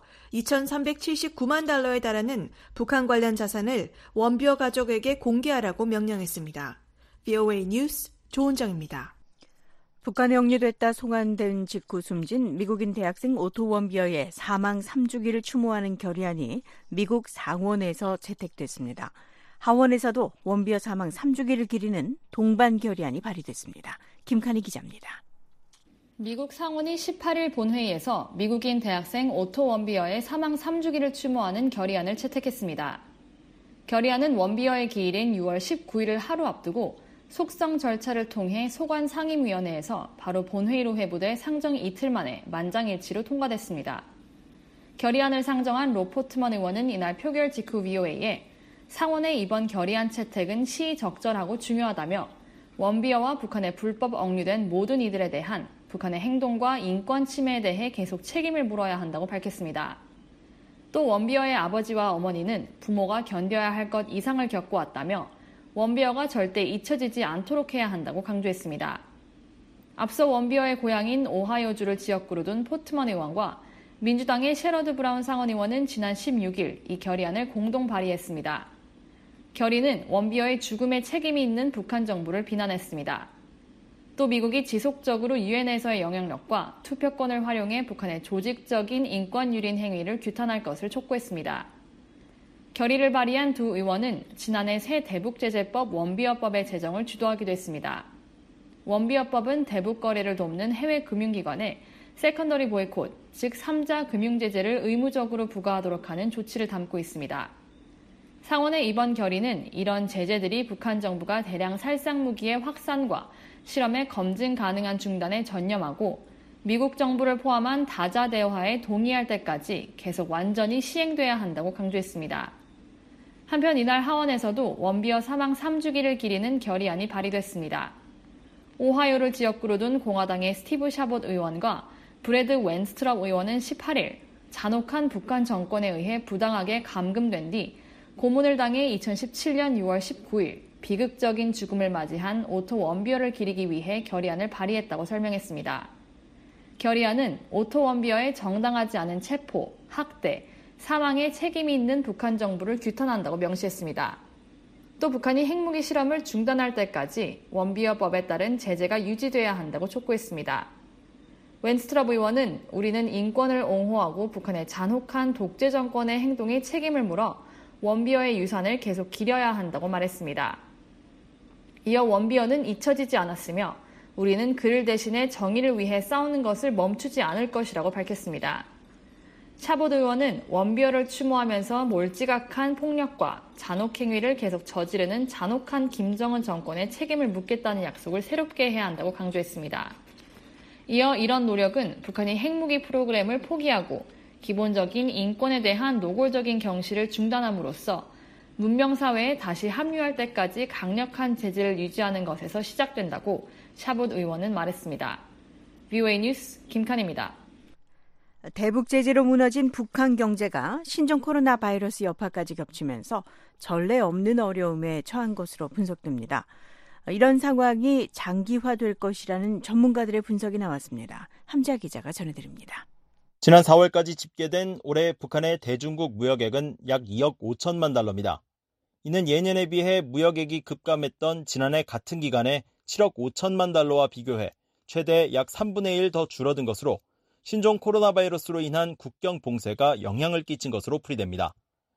[SPEAKER 18] 2,379만 달러에 달하는 북한 관련 자산을 원비어 가족에게 공개하라고 명령했습니다. VOA 뉴스 조은정입니다.
[SPEAKER 3] 북한에 억류됐다 송환된 직후 숨진 미국인 대학생 오토 원비어의 사망 3주기를 추모하는 결의안이 미국 상원에서 채택됐습니다. 하원에서도 원비어 사망 3주기를 기리는 동반 결의안이 발의됐습니다. 김칸희 기자입니다.
[SPEAKER 22] 미국 상원이 18일 본회의에서 미국인 대학생 오토 원비어의 사망 3주기를 추모하는 결의안을 채택했습니다. 결의안은 원비어의 기일인 6월 19일을 하루 앞두고 속성 절차를 통해 소관 상임위원회에서 바로 본회의로 회부돼 상정 이틀 만에 만장일치로 통과됐습니다. 결의안을 상정한 로 포트먼 의원은 이날 표결 직후 VOA에 상원의 이번 결의안 채택은 시적절하고 중요하다며 원비어와 북한에 불법 억류된 모든 이들에 대한 북한의 행동과 인권 침해에 대해 계속 책임을 물어야 한다고 밝혔습니다. 또 원비어의 아버지와 어머니는 부모가 견뎌야 할 것 이상을 겪어왔다며 원비어가 절대 잊혀지지 않도록 해야 한다고 강조했습니다. 앞서 원비어의 고향인 오하이오주를 지역구로 둔 포트먼 의원과 민주당의 셰러드 브라운 상원의원은 지난 16일 이 결의안을 공동 발의했습니다. 결의는 원비어의 죽음에 책임이 있는 북한 정부를 비난했습니다. 또 미국이 지속적으로 유엔에서의 영향력과 투표권을 활용해 북한의 조직적인 인권 유린 행위를 규탄할 것을 촉구했습니다. 결의를 발의한 두 의원은 지난해 새 대북제재법 원비어법의 제정을 주도하기도 했습니다. 원비어법은 대북 거래를 돕는 해외 금융기관에 세컨더리 보이콧, 즉 3자 금융제재를 의무적으로 부과하도록 하는 조치를 담고 있습니다. 상원의 이번 결의는 이런 제재들이 북한 정부가 대량 살상무기의 확산과 실험의 검증 가능한 중단에 전념하고 미국 정부를 포함한 다자 대화에 동의할 때까지 계속 완전히 시행돼야 한다고 강조했습니다. 한편 이날 하원에서도 원비어 사망 3주기를 기리는 결의안이 발의됐습니다. 오하이오를 지역구로 둔 공화당의 스티브 샤봇 의원과 브래드 웬스트럽 의원은 18일 잔혹한 북한 정권에 의해 부당하게 감금된 뒤 고문을 당해 2017년 6월 19일 비극적인 죽음을 맞이한 오토 원비어를 기리기 위해 결의안을 발의했다고 설명했습니다. 결의안은 오토 원비어의 정당하지 않은 체포, 학대, 사망에 책임이 있는 북한 정부를 규탄한다고 명시했습니다. 또 북한이 핵무기 실험을 중단할 때까지 원비어법에 따른 제재가 유지돼야 한다고 촉구했습니다. 웬스트럽 의원은 우리는 인권을 옹호하고 북한의 잔혹한 독재 정권의 행동에 책임을 물어 원비어의 유산을 계속 기려야 한다고 말했습니다. 이어 원비어는 잊혀지지 않았으며 우리는 그를 대신해 정의를 위해 싸우는 것을 멈추지 않을 것이라고 밝혔습니다. 샤봇 의원은 원비어를 추모하면서 몰지각한 폭력과 잔혹 행위를 계속 저지르는 잔혹한 김정은 정권에 책임을 묻겠다는 약속을 새롭게 해야 한다고 강조했습니다. 이어 이런 노력은 북한이 핵무기 프로그램을 포기하고 기본적인 인권에 대한 노골적인 경시를 중단함으로써 문명사회에 다시 합류할 때까지 강력한 제재를 유지하는 것에서 시작된다고 샤봇 의원은 말했습니다. VOA 뉴스 김칸입니다.
[SPEAKER 3] 대북 제재로 무너진 북한 경제가 신종 코로나 바이러스 여파까지 겹치면서 전례 없는 어려움에 처한 것으로 분석됩니다. 이런 상황이 장기화될 것이라는 전문가들의 분석이 나왔습니다. 함지아 기자가 전해드립니다.
[SPEAKER 8] 지난 4월까지 집계된 올해 북한의 대중국 무역액은 약 2억 5천만 달러입니다. 이는 예년에 비해 무역액이 급감했던 지난해 같은 기간에 7억 5천만 달러와 비교해 최대 약 3분의 1 더 줄어든 것으로 신종 코로나 바이러스로 인한 국경 봉쇄가 영향을 끼친 것으로 풀이됩니다.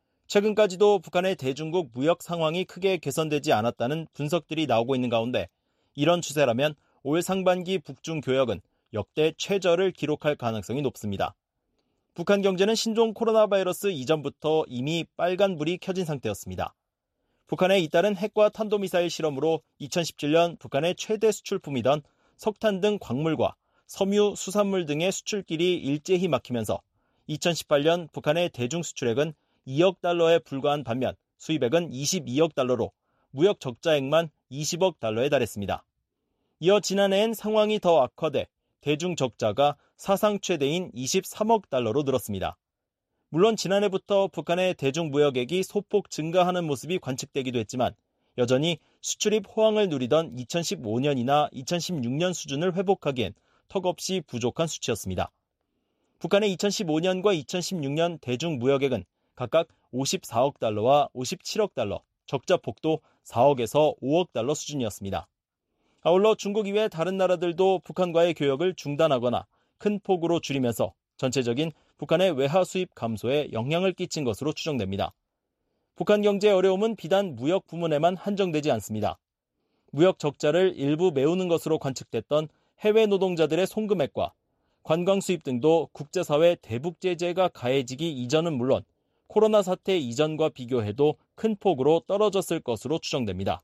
[SPEAKER 8] 최근까지도 북한의 대중국 무역 상황이 크게 개선되지 않았다는 분석들이 나오고 있는 가운데 이런 추세라면 올 상반기 북중 교역은 역대 최저를 기록할 가능성이 높습니다. 북한 경제는 신종 코로나 바이러스 이전부터 이미 빨간불이 켜진 상태였습니다. 북한의 잇따른 핵과 탄도미사일 실험으로 2017년 북한의 최대 수출품이던 석탄 등 광물과 섬유, 수산물 등의 수출길이 일제히 막히면서 2018년 북한의 대중 수출액은 2억 달러에 불과한 반면 수입액은 22억 달러로 무역 적자액만 20억 달러에 달했습니다. 이어 지난해엔 상황이 더 악화돼 대중 적자가 사상 최대인 23억 달러로 늘었습니다. 물론 지난해부터 북한의 대중 무역액이 소폭 증가하는 모습이 관측되기도 했지만 여전히 수출입 호황을 누리던 2015년이나 2016년 수준을 회복하기엔 턱없이 부족한 수치였습니다. 북한의 2015년과 2016년 대중 무역액은 각각 54억 달러와 57억 달러, 적자폭도 4억에서 5억 달러 수준이었습니다. 아울러 중국 이외 다른 나라들도 북한과의 교역을 중단하거나 큰 폭으로 줄이면서 전체적인 북한의 외화 수입 감소에 영향을 끼친 것으로 추정됩니다. 북한 경제의 어려움은 비단 무역 부문에만 한정되지 않습니다. 무역 적자를 일부 메우는 것으로 관측됐던 해외 노동자들의 송금액과 관광 수입 등도 국제사회 대북 제재가 가해지기 이전은 물론 코로나 사태 이전과 비교해도 큰 폭으로 떨어졌을 것으로 추정됩니다.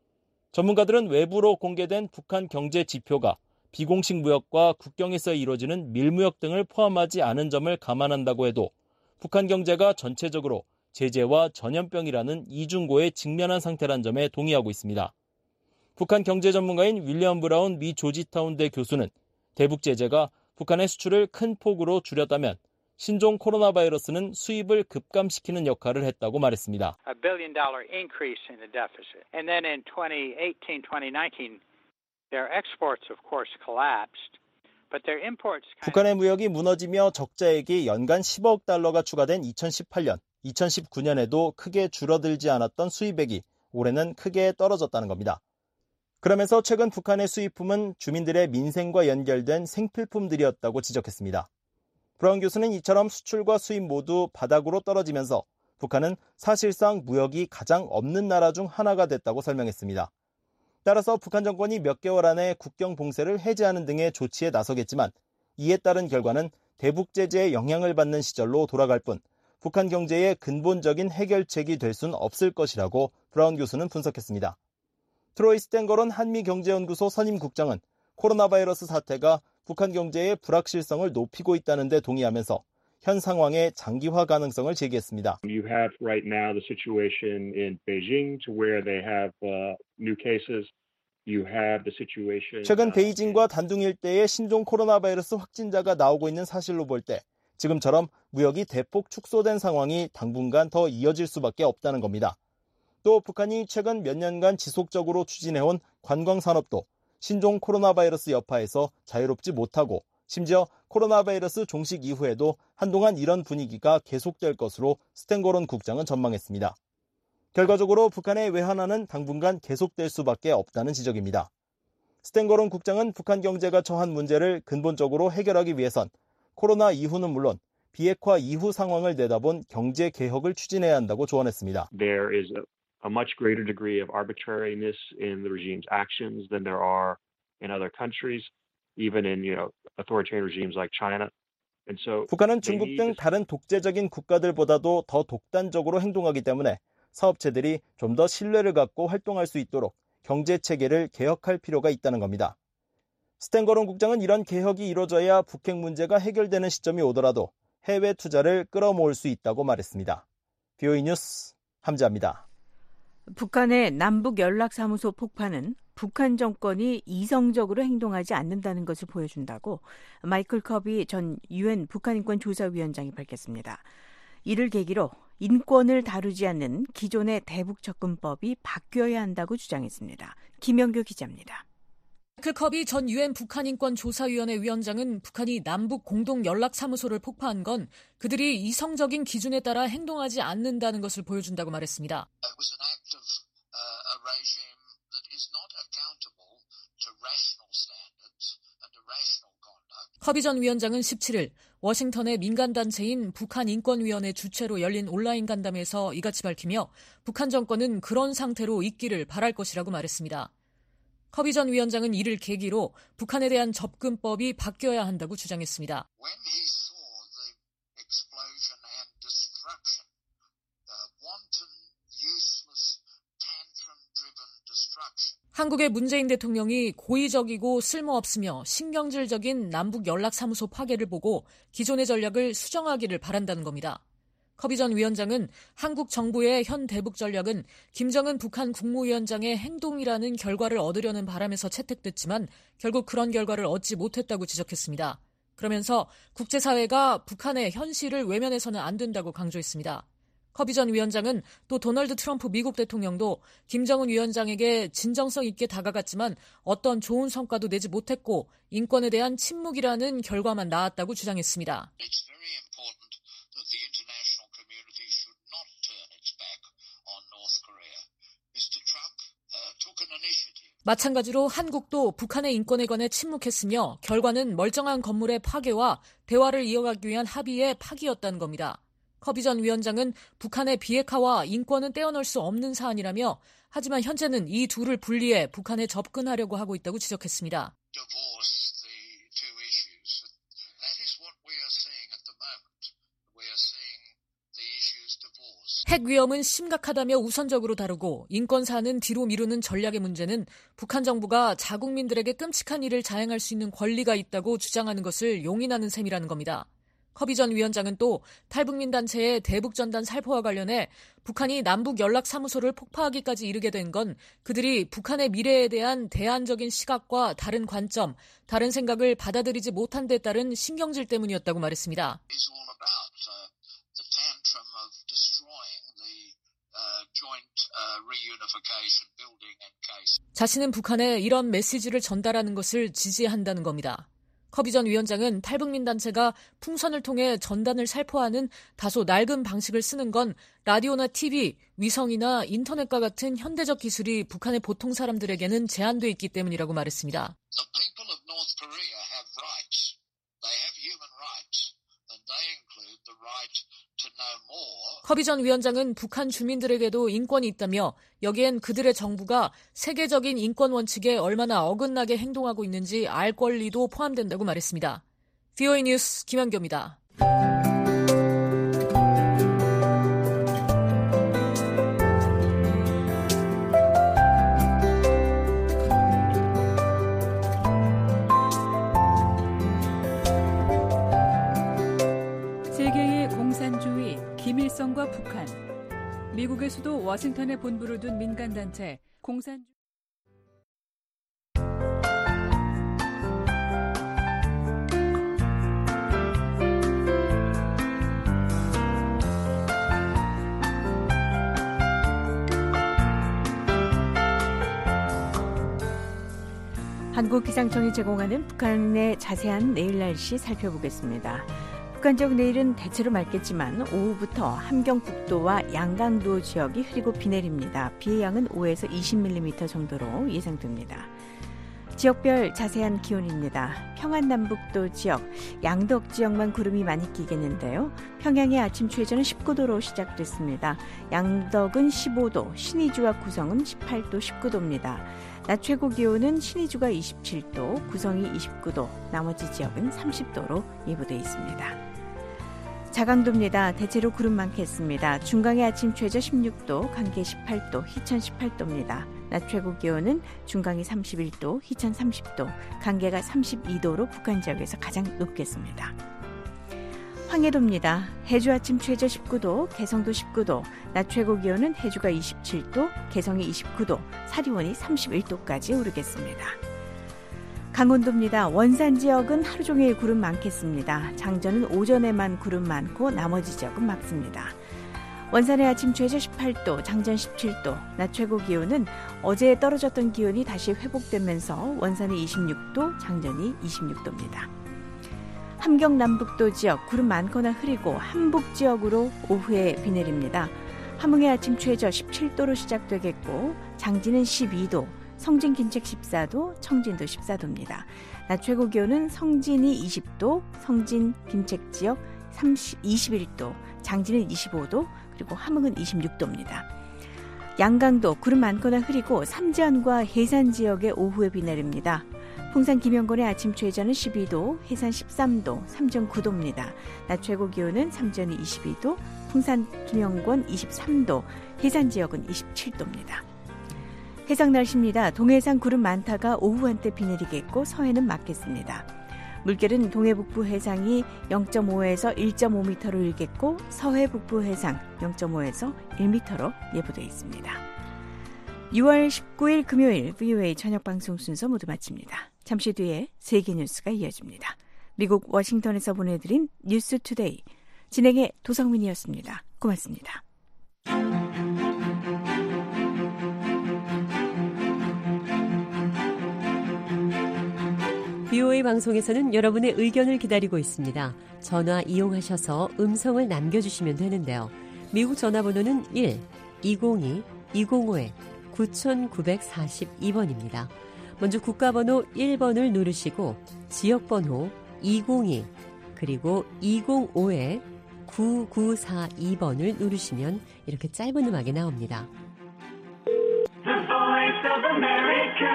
[SPEAKER 8] 전문가들은 외부로 공개된 북한 경제 지표가 비공식 무역과 국경에서 이루어지는 밀무역 등을 포함하지 않은 점을 감안한다고 해도 북한 경제가 전체적으로 제재와 전염병이라는 이중고에 직면한 상태란 점에 동의하고 있습니다. 북한 경제 전문가인 윌리엄 브라운 미 조지타운대 교수는 대북 제재가 북한의 수출을 큰 폭으로 줄였다면 신종 코로나 바이러스는 수입을 급감시키는 역할을 했다고 말했습니다.
[SPEAKER 2] $1 billion increase in the deficit. And then in 2018, 2019, their exports of course collapsed. But their imports
[SPEAKER 8] 북한의 무역이 무너지며 적자액이 연간 10억 달러가 추가된 2018년, 2019년에도 크게 줄어들지 않았던 수입액이 올해는 크게 떨어졌다는 겁니다. 그러면서 최근 북한의 수입품은 주민들의 민생과 연결된 생필품들이었다고 지적했습니다. 브라운 교수는 이처럼 수출과 수입 모두 바닥으로 떨어지면서 북한은 사실상 무역이 가장 없는 나라 중 하나가 됐다고 설명했습니다. 따라서 북한 정권이 몇 개월 안에 국경 봉쇄를 해제하는 등의 조치에 나서겠지만 이에 따른 결과는 대북 제재의 영향을 받는 시절로 돌아갈 뿐 북한 경제의 근본적인 해결책이 될 수는 없을 것이라고 브라운 교수는 분석했습니다. 트로이 스탠거론 한미경제연구소 선임국장은 코로나 바이러스 사태가 북한 경제의 불확실성을 높이고 있다는 데 동의하면서 현 상황의 장기화 가능성을 제기했습니다.
[SPEAKER 5] You have right now the situation in Beijing to where they have new cases. You have the situation.
[SPEAKER 8] 최근 베이징과 단둥 일대의 신종 코로나 바이러스 확진자가 나오고 있는 사실로 볼 때 지금처럼 무역이 대폭 축소된 상황이 당분간 더 이어질 수밖에 없다는 겁니다. 또 북한이 최근 몇 년간 지속적으로 추진해온 관광 산업도 신종 코로나 바이러스 여파에서 자유롭지 못하고 심지어 코로나 바이러스 종식 이후에도 한동안 이런 분위기가 계속될 것으로 스탠거론 국장은 전망했습니다. 결과적으로 북한의 외환화는 당분간 계속될 수밖에 없다는 지적입니다. 스탠거론 국장은 북한 경제가 처한 문제를 근본적으로 해결하기 위해선 코로나 이후는 물론 비핵화 이후 상황을 내다본 경제 개혁을 추진해야 한다고 조언했습니다.
[SPEAKER 5] There is a much greater degree of arbitrariness in the regime's actions than there are in other countries, even in authoritarian regimes like China. And so
[SPEAKER 8] 북한은 중국 등 다른 독재적인 국가들보다도 더 독단적으로 행동하기 때문에 사업체들이 좀 더 신뢰를 갖고 활동할 수 있도록 경제 체계를 개혁할 필요가 있다는 겁니다. 스탠거론 국장은 이런 개혁이 이루어져야 북핵 문제가 해결되는 시점이 오더라도 해외 투자를 끌어모을 수 있다고 말했습니다. VOA 뉴스 함지아입니다.
[SPEAKER 3] 북한의 남북 연락사무소 폭파는 북한 정권이 이성적으로 행동하지 않는다는 것을 보여준다고 마이클 커비 전 UN 북한인권조사위원장이 밝혔습니다. 이를 계기로 인권을 다루지 않는 기존의 대북 접근법이 바뀌어야 한다고 주장했습니다. 김영규 기자입니다.
[SPEAKER 6] 마이클 커비 전 UN 북한인권조사위원회 위원장은 북한이 남북 공동연락사무소를 폭파한 건 그들이 이성적인 기준에 따라 행동하지 않는다는 것을 보여준다고 말했습니다. 커비 전 위원장은 17일 워싱턴의 민간단체인 북한인권위원회 주최로 열린 온라인 간담회에서 이같이 밝히며 북한 정권은 그런 상태로 있기를 바랄 것이라고 말했습니다. 커비 전 위원장은 이를 계기로 북한에 대한 접근법이 바뀌어야 한다고 주장했습니다. 한국의 문재인 대통령이 고의적이고 쓸모없으며 신경질적인 남북 연락사무소 파괴를 보고 기존의 전략을 수정하기를 바란다는 겁니다. 커비 전 위원장은 한국 정부의 현 대북 전략은 김정은 북한 국무위원장의 행동이라는 결과를 얻으려는 바람에서 채택됐지만 결국 그런 결과를 얻지 못했다고 지적했습니다. 그러면서 국제사회가 북한의 현실을 외면해서는 안 된다고 강조했습니다. 커비 전 위원장은 또 도널드 트럼프 미국 대통령도 김정은 위원장에게 진정성 있게 다가갔지만 어떤 좋은 성과도 내지 못했고 인권에 대한 침묵이라는 결과만 나왔다고 주장했습니다. 마찬가지로 한국도 북한의 인권에 관해 침묵했으며 결과는 멀쩡한 건물의 파괴와 대화를 이어가기 위한 합의의 파기였다는 겁니다. 커비 전 위원장은 북한의 비핵화와 인권은 떼어놓을 수 없는 사안이라며 하지만 현재는 이 둘을 분리해 북한에 접근하려고 하고 있다고 지적했습니다. 핵 위험은 심각하다며 우선적으로 다루고 인권 사안은 뒤로 미루는 전략의 문제는 북한 정부가 자국민들에게 끔찍한 일을 자행할 수 있는 권리가 있다고 주장하는 것을 용인하는 셈이라는 겁니다. 커비 전 위원장은 또 탈북민 단체의 대북전단 살포와 관련해 북한이 남북 연락사무소를 폭파하기까지 이르게 된 건 그들이 북한의 미래에 대한 대안적인 시각과 다른 관점, 다른 생각을 받아들이지 못한 데 따른 신경질 때문이었다고 말했습니다. 자신은 북한에 이런 메시지를 전달하는 것을 지지한다는 겁니다. 커비 전 위원장은 탈북민 단체가 풍선을 통해 전단을 살포하는 다소 낡은 방식을 쓰는 건 라디오나 TV, 위성이나 인터넷과 같은 현대적 기술이 북한의 보통 사람들에게는 제한돼 있기 때문이라고 말했습니다. 커비 전 위원장은 북한 주민들에게도 인권이 있다며 여기엔 그들의 정부가 세계적인 인권 원칙에 얼마나 어긋나게 행동하고 있는지 알 권리도 포함된다고 말했습니다. VOA 뉴스 김현교입니다.
[SPEAKER 7] 세계의 공산주의, 김일성과 북한. 미국의 수도 워싱턴에 본부를 둔 민간단체 공산주의.
[SPEAKER 3] 한국기상청이 제공하는 북한의 자세한 내일 날씨 살펴보겠습니다. 북한적 내일은 대체로 맑겠지만 오후부터 함경북도와 양강도 지역이 흐리고 비 내립니다. 비의 양은 5에서 20mm 정도로 예상됩니다. 지역별 자세한 기온입니다. 평안남북도 지역, 양덕 지역만 구름이 많이 끼겠는데요. 평양의 아침 최저는 19도로 시작됐습니다. 양덕은 15도, 신의주와 구성은 18도, 19도입니다. 낮 최고 기온은 신의주가 27도, 구성이 29도, 나머지 지역은 30도로 예보되어 있습니다. 자강도입니다. 대체로 구름 많겠습니다. 중강의 아침 최저 16도, 강계 18도, 희천 18도입니다. 낮 최고 기온은 중강이 31도, 희천 30도, 강계가 32도로 북한 지역에서 가장 높겠습니다. 황해도입니다. 해주 아침 최저 19도, 개성도 19도, 낮 최고 기온은 해주가 27도, 개성이 29도, 사리원이 31도까지 오르겠습니다. 강원도입니다. 원산 지역은 하루 종일 구름 많겠습니다. 장전은 오전에만 구름 많고 나머지 지역은 맑습니다. 원산의 아침 최저 18도, 장전 17도, 낮 최고 기온은 어제 떨어졌던 기온이 다시 회복되면서 원산이 26도, 장전이 26도입니다. 함경 남북도 지역 구름 많거나 흐리고 함북 지역으로 오후에 비 내립니다. 함흥의 아침 최저 17도로 시작되겠고 장진은 12도, 성진 김책 14도, 청진도 14도입니다. 낮 최고 기온은 성진이 20도, 성진 김책 지역 21도, 장진은 25도, 그리고 함흥은 26도입니다. 양강도 구름 많거나 흐리고 삼지연과 해산 지역에 오후에 비 내립니다. 풍산 김영권의 아침 최저는 12도, 해산 13도, 삼전 9도입니다. 낮 최고 기온은 삼전이 22도, 풍산 김영권 23도, 해산 지역은 27도입니다. 해상 날씨입니다. 동해상 구름 많다가 오후 한때 비 내리겠고 서해는 맑겠습니다. 물결은 동해 북부 해상이 0.5에서 1.5m로 일겠고 서해 북부 해상 0.5에서 1m로 예보되어 있습니다. 6월 19일 금요일 VOA 저녁방송 순서 모두 마칩니다. 잠시 뒤에 세계 뉴스가 이어집니다. 미국 워싱턴에서 보내드린 뉴스투데이 진행의 도성민이었습니다. 고맙습니다.
[SPEAKER 4] VOA 방송에서는 여러분의 의견을 기다리고 있습니다. 전화 이용하셔서 음성을 남겨주시면 되는데요. 미국 전화번호는 1-202-205-9942번입니다. 먼저 국가번호 1번을 누르시고 지역번호 202 그리고 205-9942번을 누르시면 이렇게 짧은 음악이 나옵니다. The Voice of America,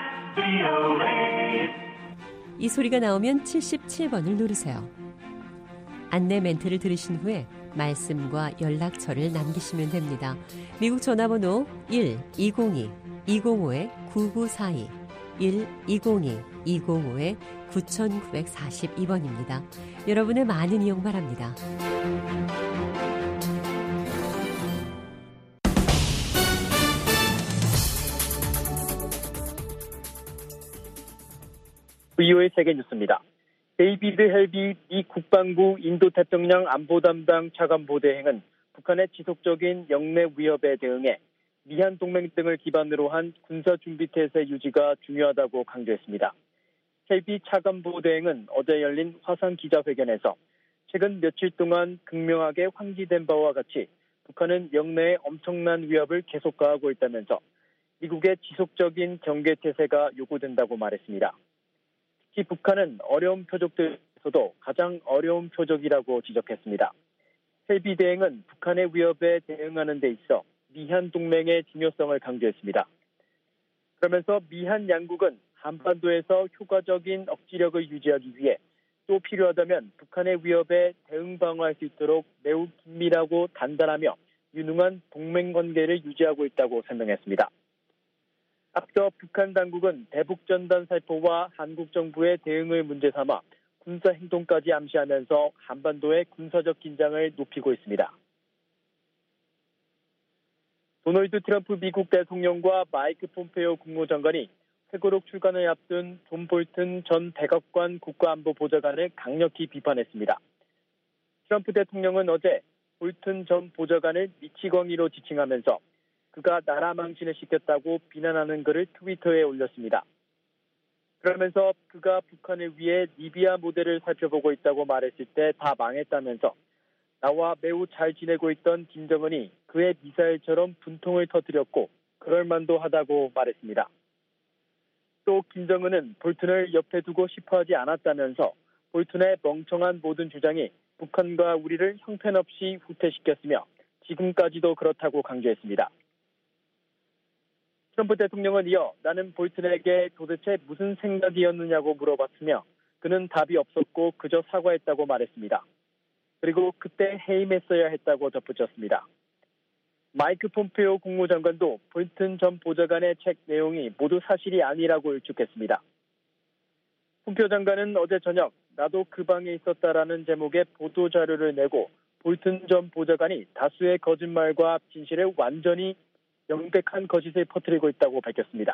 [SPEAKER 4] VOA. 이 소리가 나오면 77번을 누르세요. 안내 멘트를 들으신 후에 말씀과 연락처를 남기시면 됩니다. 미국 전화번호 1-202-205-9942 1-202-205-9942번입니다. 여러분의 많은 이용 바랍니다.
[SPEAKER 9] VOA 세계 뉴스입니다. 데이비드 헬비 미 국방부 인도 태평양 안보 담당 차관보 대행은 북한의 지속적인 영내 위협에 대응해 미한 동맹 등을 기반으로 한 군사 준비 태세 유지가 중요하다고 강조했습니다. 헬비 차관보 대행은 어제 열린 화상 기자회견에서 최근 며칠 동안 극명하게 환기된 바와 같이 북한은 영내에 엄청난 위협을 계속 가하고 있다면서 미국의 지속적인 경계 태세가 요구된다고 말했습니다. 특히 북한은 어려운 표적들에서도 가장 어려운 표적이라고 지적했습니다. 헬비 대행은 북한의 위협에 대응하는 데 있어 미한 동맹의 중요성을 강조했습니다. 그러면서 미한 양국은 한반도에서 효과적인 억지력을 유지하기 위해 또 필요하다면 북한의 위협에 대응 방어할 수 있도록 매우 긴밀하고 단단하며 유능한 동맹 관계를 유지하고 있다고 설명했습니다. 앞서 북한 당국은 대북전단 살포와 한국 정부의 대응을 문제 삼아 군사 행동까지 암시하면서 한반도의 군사적 긴장을 높이고 있습니다. 도널드 트럼프 미국 대통령과 마이크 폼페이오 국무장관이 회고록 출간을 앞둔 존 볼튼 전 백악관 국가안보보좌관을 강력히 비판했습니다. 트럼프 대통령은 어제 볼튼 전 보좌관을 미치광이로 지칭하면서 그가 나라 망신을 시켰다고 비난하는 글을 트위터에 올렸습니다. 그러면서 그가 북한을 위해 리비아 모델을 살펴보고 있다고 말했을 때 다 망했다면서 나와 매우 잘 지내고 있던 김정은이 그의 미사일처럼 분통을 터뜨렸고 그럴 만도 하다고 말했습니다. 또 김정은은 볼튼을 옆에 두고 싶어하지 않았다면서 볼튼의 멍청한 모든 주장이 북한과 우리를 형편없이 후퇴시켰으며 지금까지도 그렇다고 강조했습니다. 트럼프 대통령은 이어 나는 볼튼에게 도대체 무슨 생각이었느냐고 물어봤으며 그는 답이 없었고 그저 사과했다고 말했습니다. 그리고 그때 해임했어야 했다고 덧붙였습니다. 마이크 폼페오 국무장관도 볼튼 전 보좌관의 책 내용이 모두 사실이 아니라고 일축했습니다. 폼페오 장관은 어제 저녁 나도 그 방에 있었다라는 제목의 보도자료를 내고 볼튼 전 보좌관이 다수의 거짓말과 진실을 완전히 명백한 거짓을 퍼뜨리고 있다고 밝혔습니다.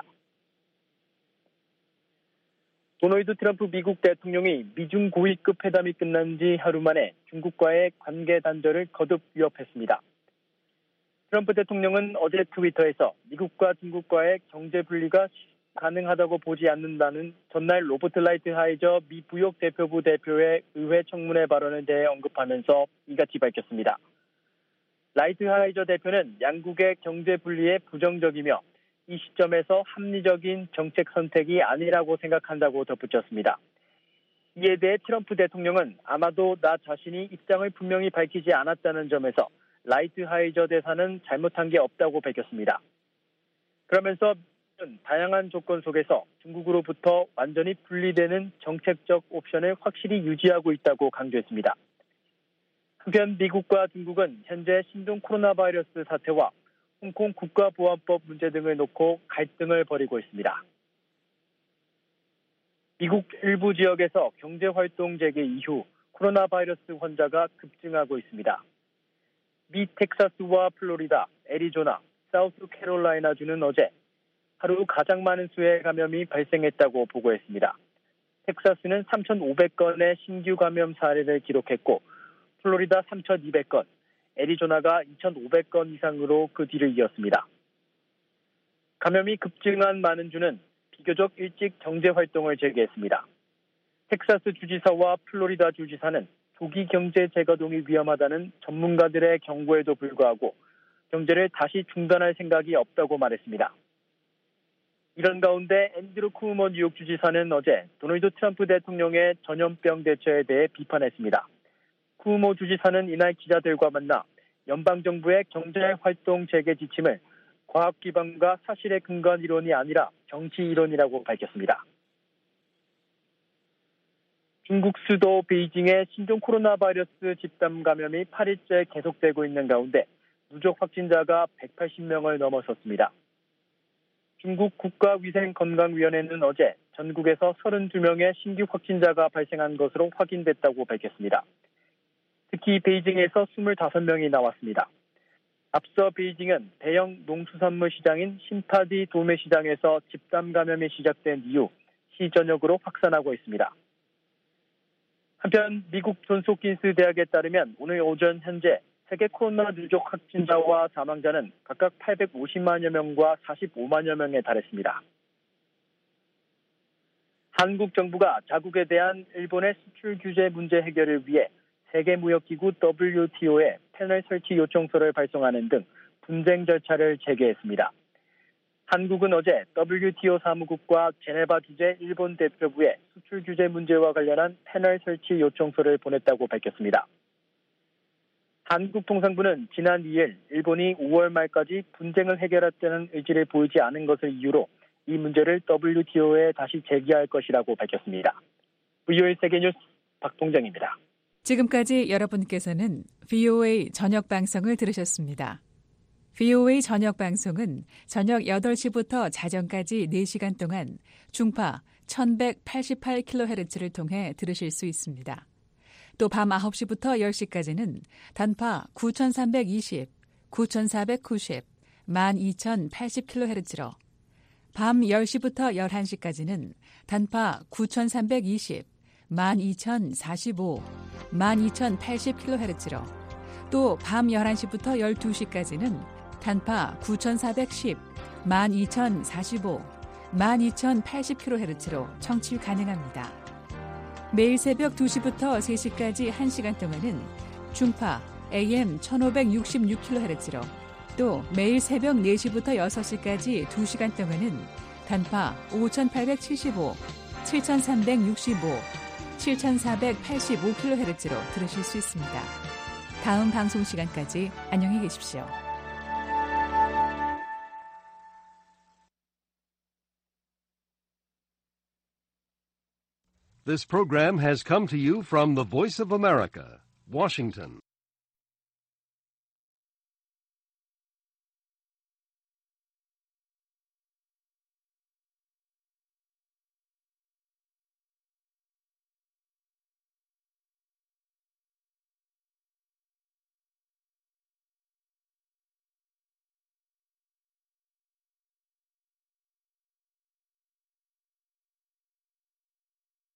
[SPEAKER 9] 도널드 트럼프 미국 대통령이 미중 고위급 회담이 끝난 지 하루 만에 중국과의 관계 단절을 거듭 위협했습니다. 트럼프 대통령은 어제 트위터에서 미국과 중국과의 경제 분리가 가능하다고 보지 않는다는 전날 로버트 라이트하이저 미 부역 대표부 대표의 의회 청문회 발언에 대해 언급하면서 이같이 밝혔습니다. 라이트하이저 대표는 양국의 경제 분리에 부정적이며 이 시점에서 합리적인 정책 선택이 아니라고 생각한다고 덧붙였습니다. 이에 대해 트럼프 대통령은 아마도 나 자신이 입장을 분명히 밝히지 않았다는 점에서 라이트하이저 대사는 잘못한 게 없다고 밝혔습니다. 그러면서 다양한 조건 속에서 중국으로부터 완전히 분리되는 정책적 옵션을 확실히 유지하고 있다고 강조했습니다. 한편 미국과 중국은 현재 신종 코로나 바이러스 사태와 홍콩 국가보안법 문제 등을 놓고 갈등을 벌이고 있습니다. 미국 일부 지역에서 경제활동 재개 이후 코로나 바이러스 환자가 급증하고 있습니다. 미 텍사스와 플로리다, 애리조나, 사우스캐롤라이나주는 어제 하루 가장 많은 수의 감염이 발생했다고 보고했습니다. 텍사스는 3,500건의 신규 감염 사례를 기록했고 플로리다 3,200건, 애리조나가 2,500건 이상으로 그 뒤를 이었습니다. 감염이 급증한 많은 주는 비교적 일찍 경제활동을 재개했습니다. 텍사스 주지사와 플로리다 주지사는 조기 경제 재가동이 위험하다는 전문가들의 경고에도 불구하고 경제를 다시 중단할 생각이 없다고 말했습니다. 이런 가운데 앤드루 쿠오모 뉴욕 주지사는 어제 도널드 트럼프 대통령의 전염병 대처에 대해 비판했습니다. 쿠오모 주지사는 이날 기자들과 만나 연방정부의 경제활동 재개 지침을 과학 기반과 사실에 근거한 이론이 아니라 정치 이론이라고 밝혔습니다. 중국 수도 베이징의 신종 코로나 바이러스 집단 감염이 8일째 계속되고 있는 가운데 누적 확진자가 180명을 넘어섰습니다. 중국 국가위생건강위원회는 어제 전국에서 32명의 신규 확진자가 발생한 것으로 확인됐다고 밝혔습니다. 특히 베이징에서 25명이 나왔습니다. 앞서 베이징은 대형 농수산물 시장인 신파디 도매시장에서 집단 감염이 시작된 이후 시 전역으로 확산하고 있습니다. 한편 미국 존스홉킨스 대학에 따르면 오늘 오전 현재 세계 코로나 누적 확진자와 사망자는 각각 850만여 명과 45만여 명에 달했습니다. 한국 정부가 자국에 대한 일본의 수출 규제 문제 해결을 위해 세계무역기구 WTO에 패널 설치 요청서를 발송하는 등 분쟁 절차를 재개했습니다. 한국은 어제 WTO 사무국과 제네바 주재 일본 대표부에 수출 규제 문제와 관련한 패널 설치 요청서를 보냈다고 밝혔습니다. 한국통상부는 지난 2일 일본이 5월 말까지 분쟁을 해결하자는 의지를 보이지 않은 것을 이유로 이 문제를 WTO에 다시 제기할 것이라고 밝혔습니다. VOA 세계뉴스 박동정입니다.
[SPEAKER 7] 지금까지 여러분께서는 VOA 저녁 방송을 들으셨습니다. VOA 저녁 방송은 저녁 8시부터 자정까지 4시간 동안 중파 1188kHz를 통해 들으실 수 있습니다. 또 밤 9시부터 10시까지는 단파 9320, 9490, 12080kHz로 밤 10시부터 11시까지는 단파 9320, 12045, 12080kHz로 또 밤 11시부터 12시까지는 단파 9410, 12045, 12080kHz로 청취 가능합니다. 매일 새벽 2시부터 3시까지 1시간 동안은 중파 AM 1566kHz로 또 매일 새벽 4시부터 6시까지 2시간 동안은 단파 5875, 7365, 7485kHz로 들으실 수 있습니다. 다음 방송 시간까지 안녕히 계십시오.
[SPEAKER 10] This program has come to you from the Voice of America, Washington.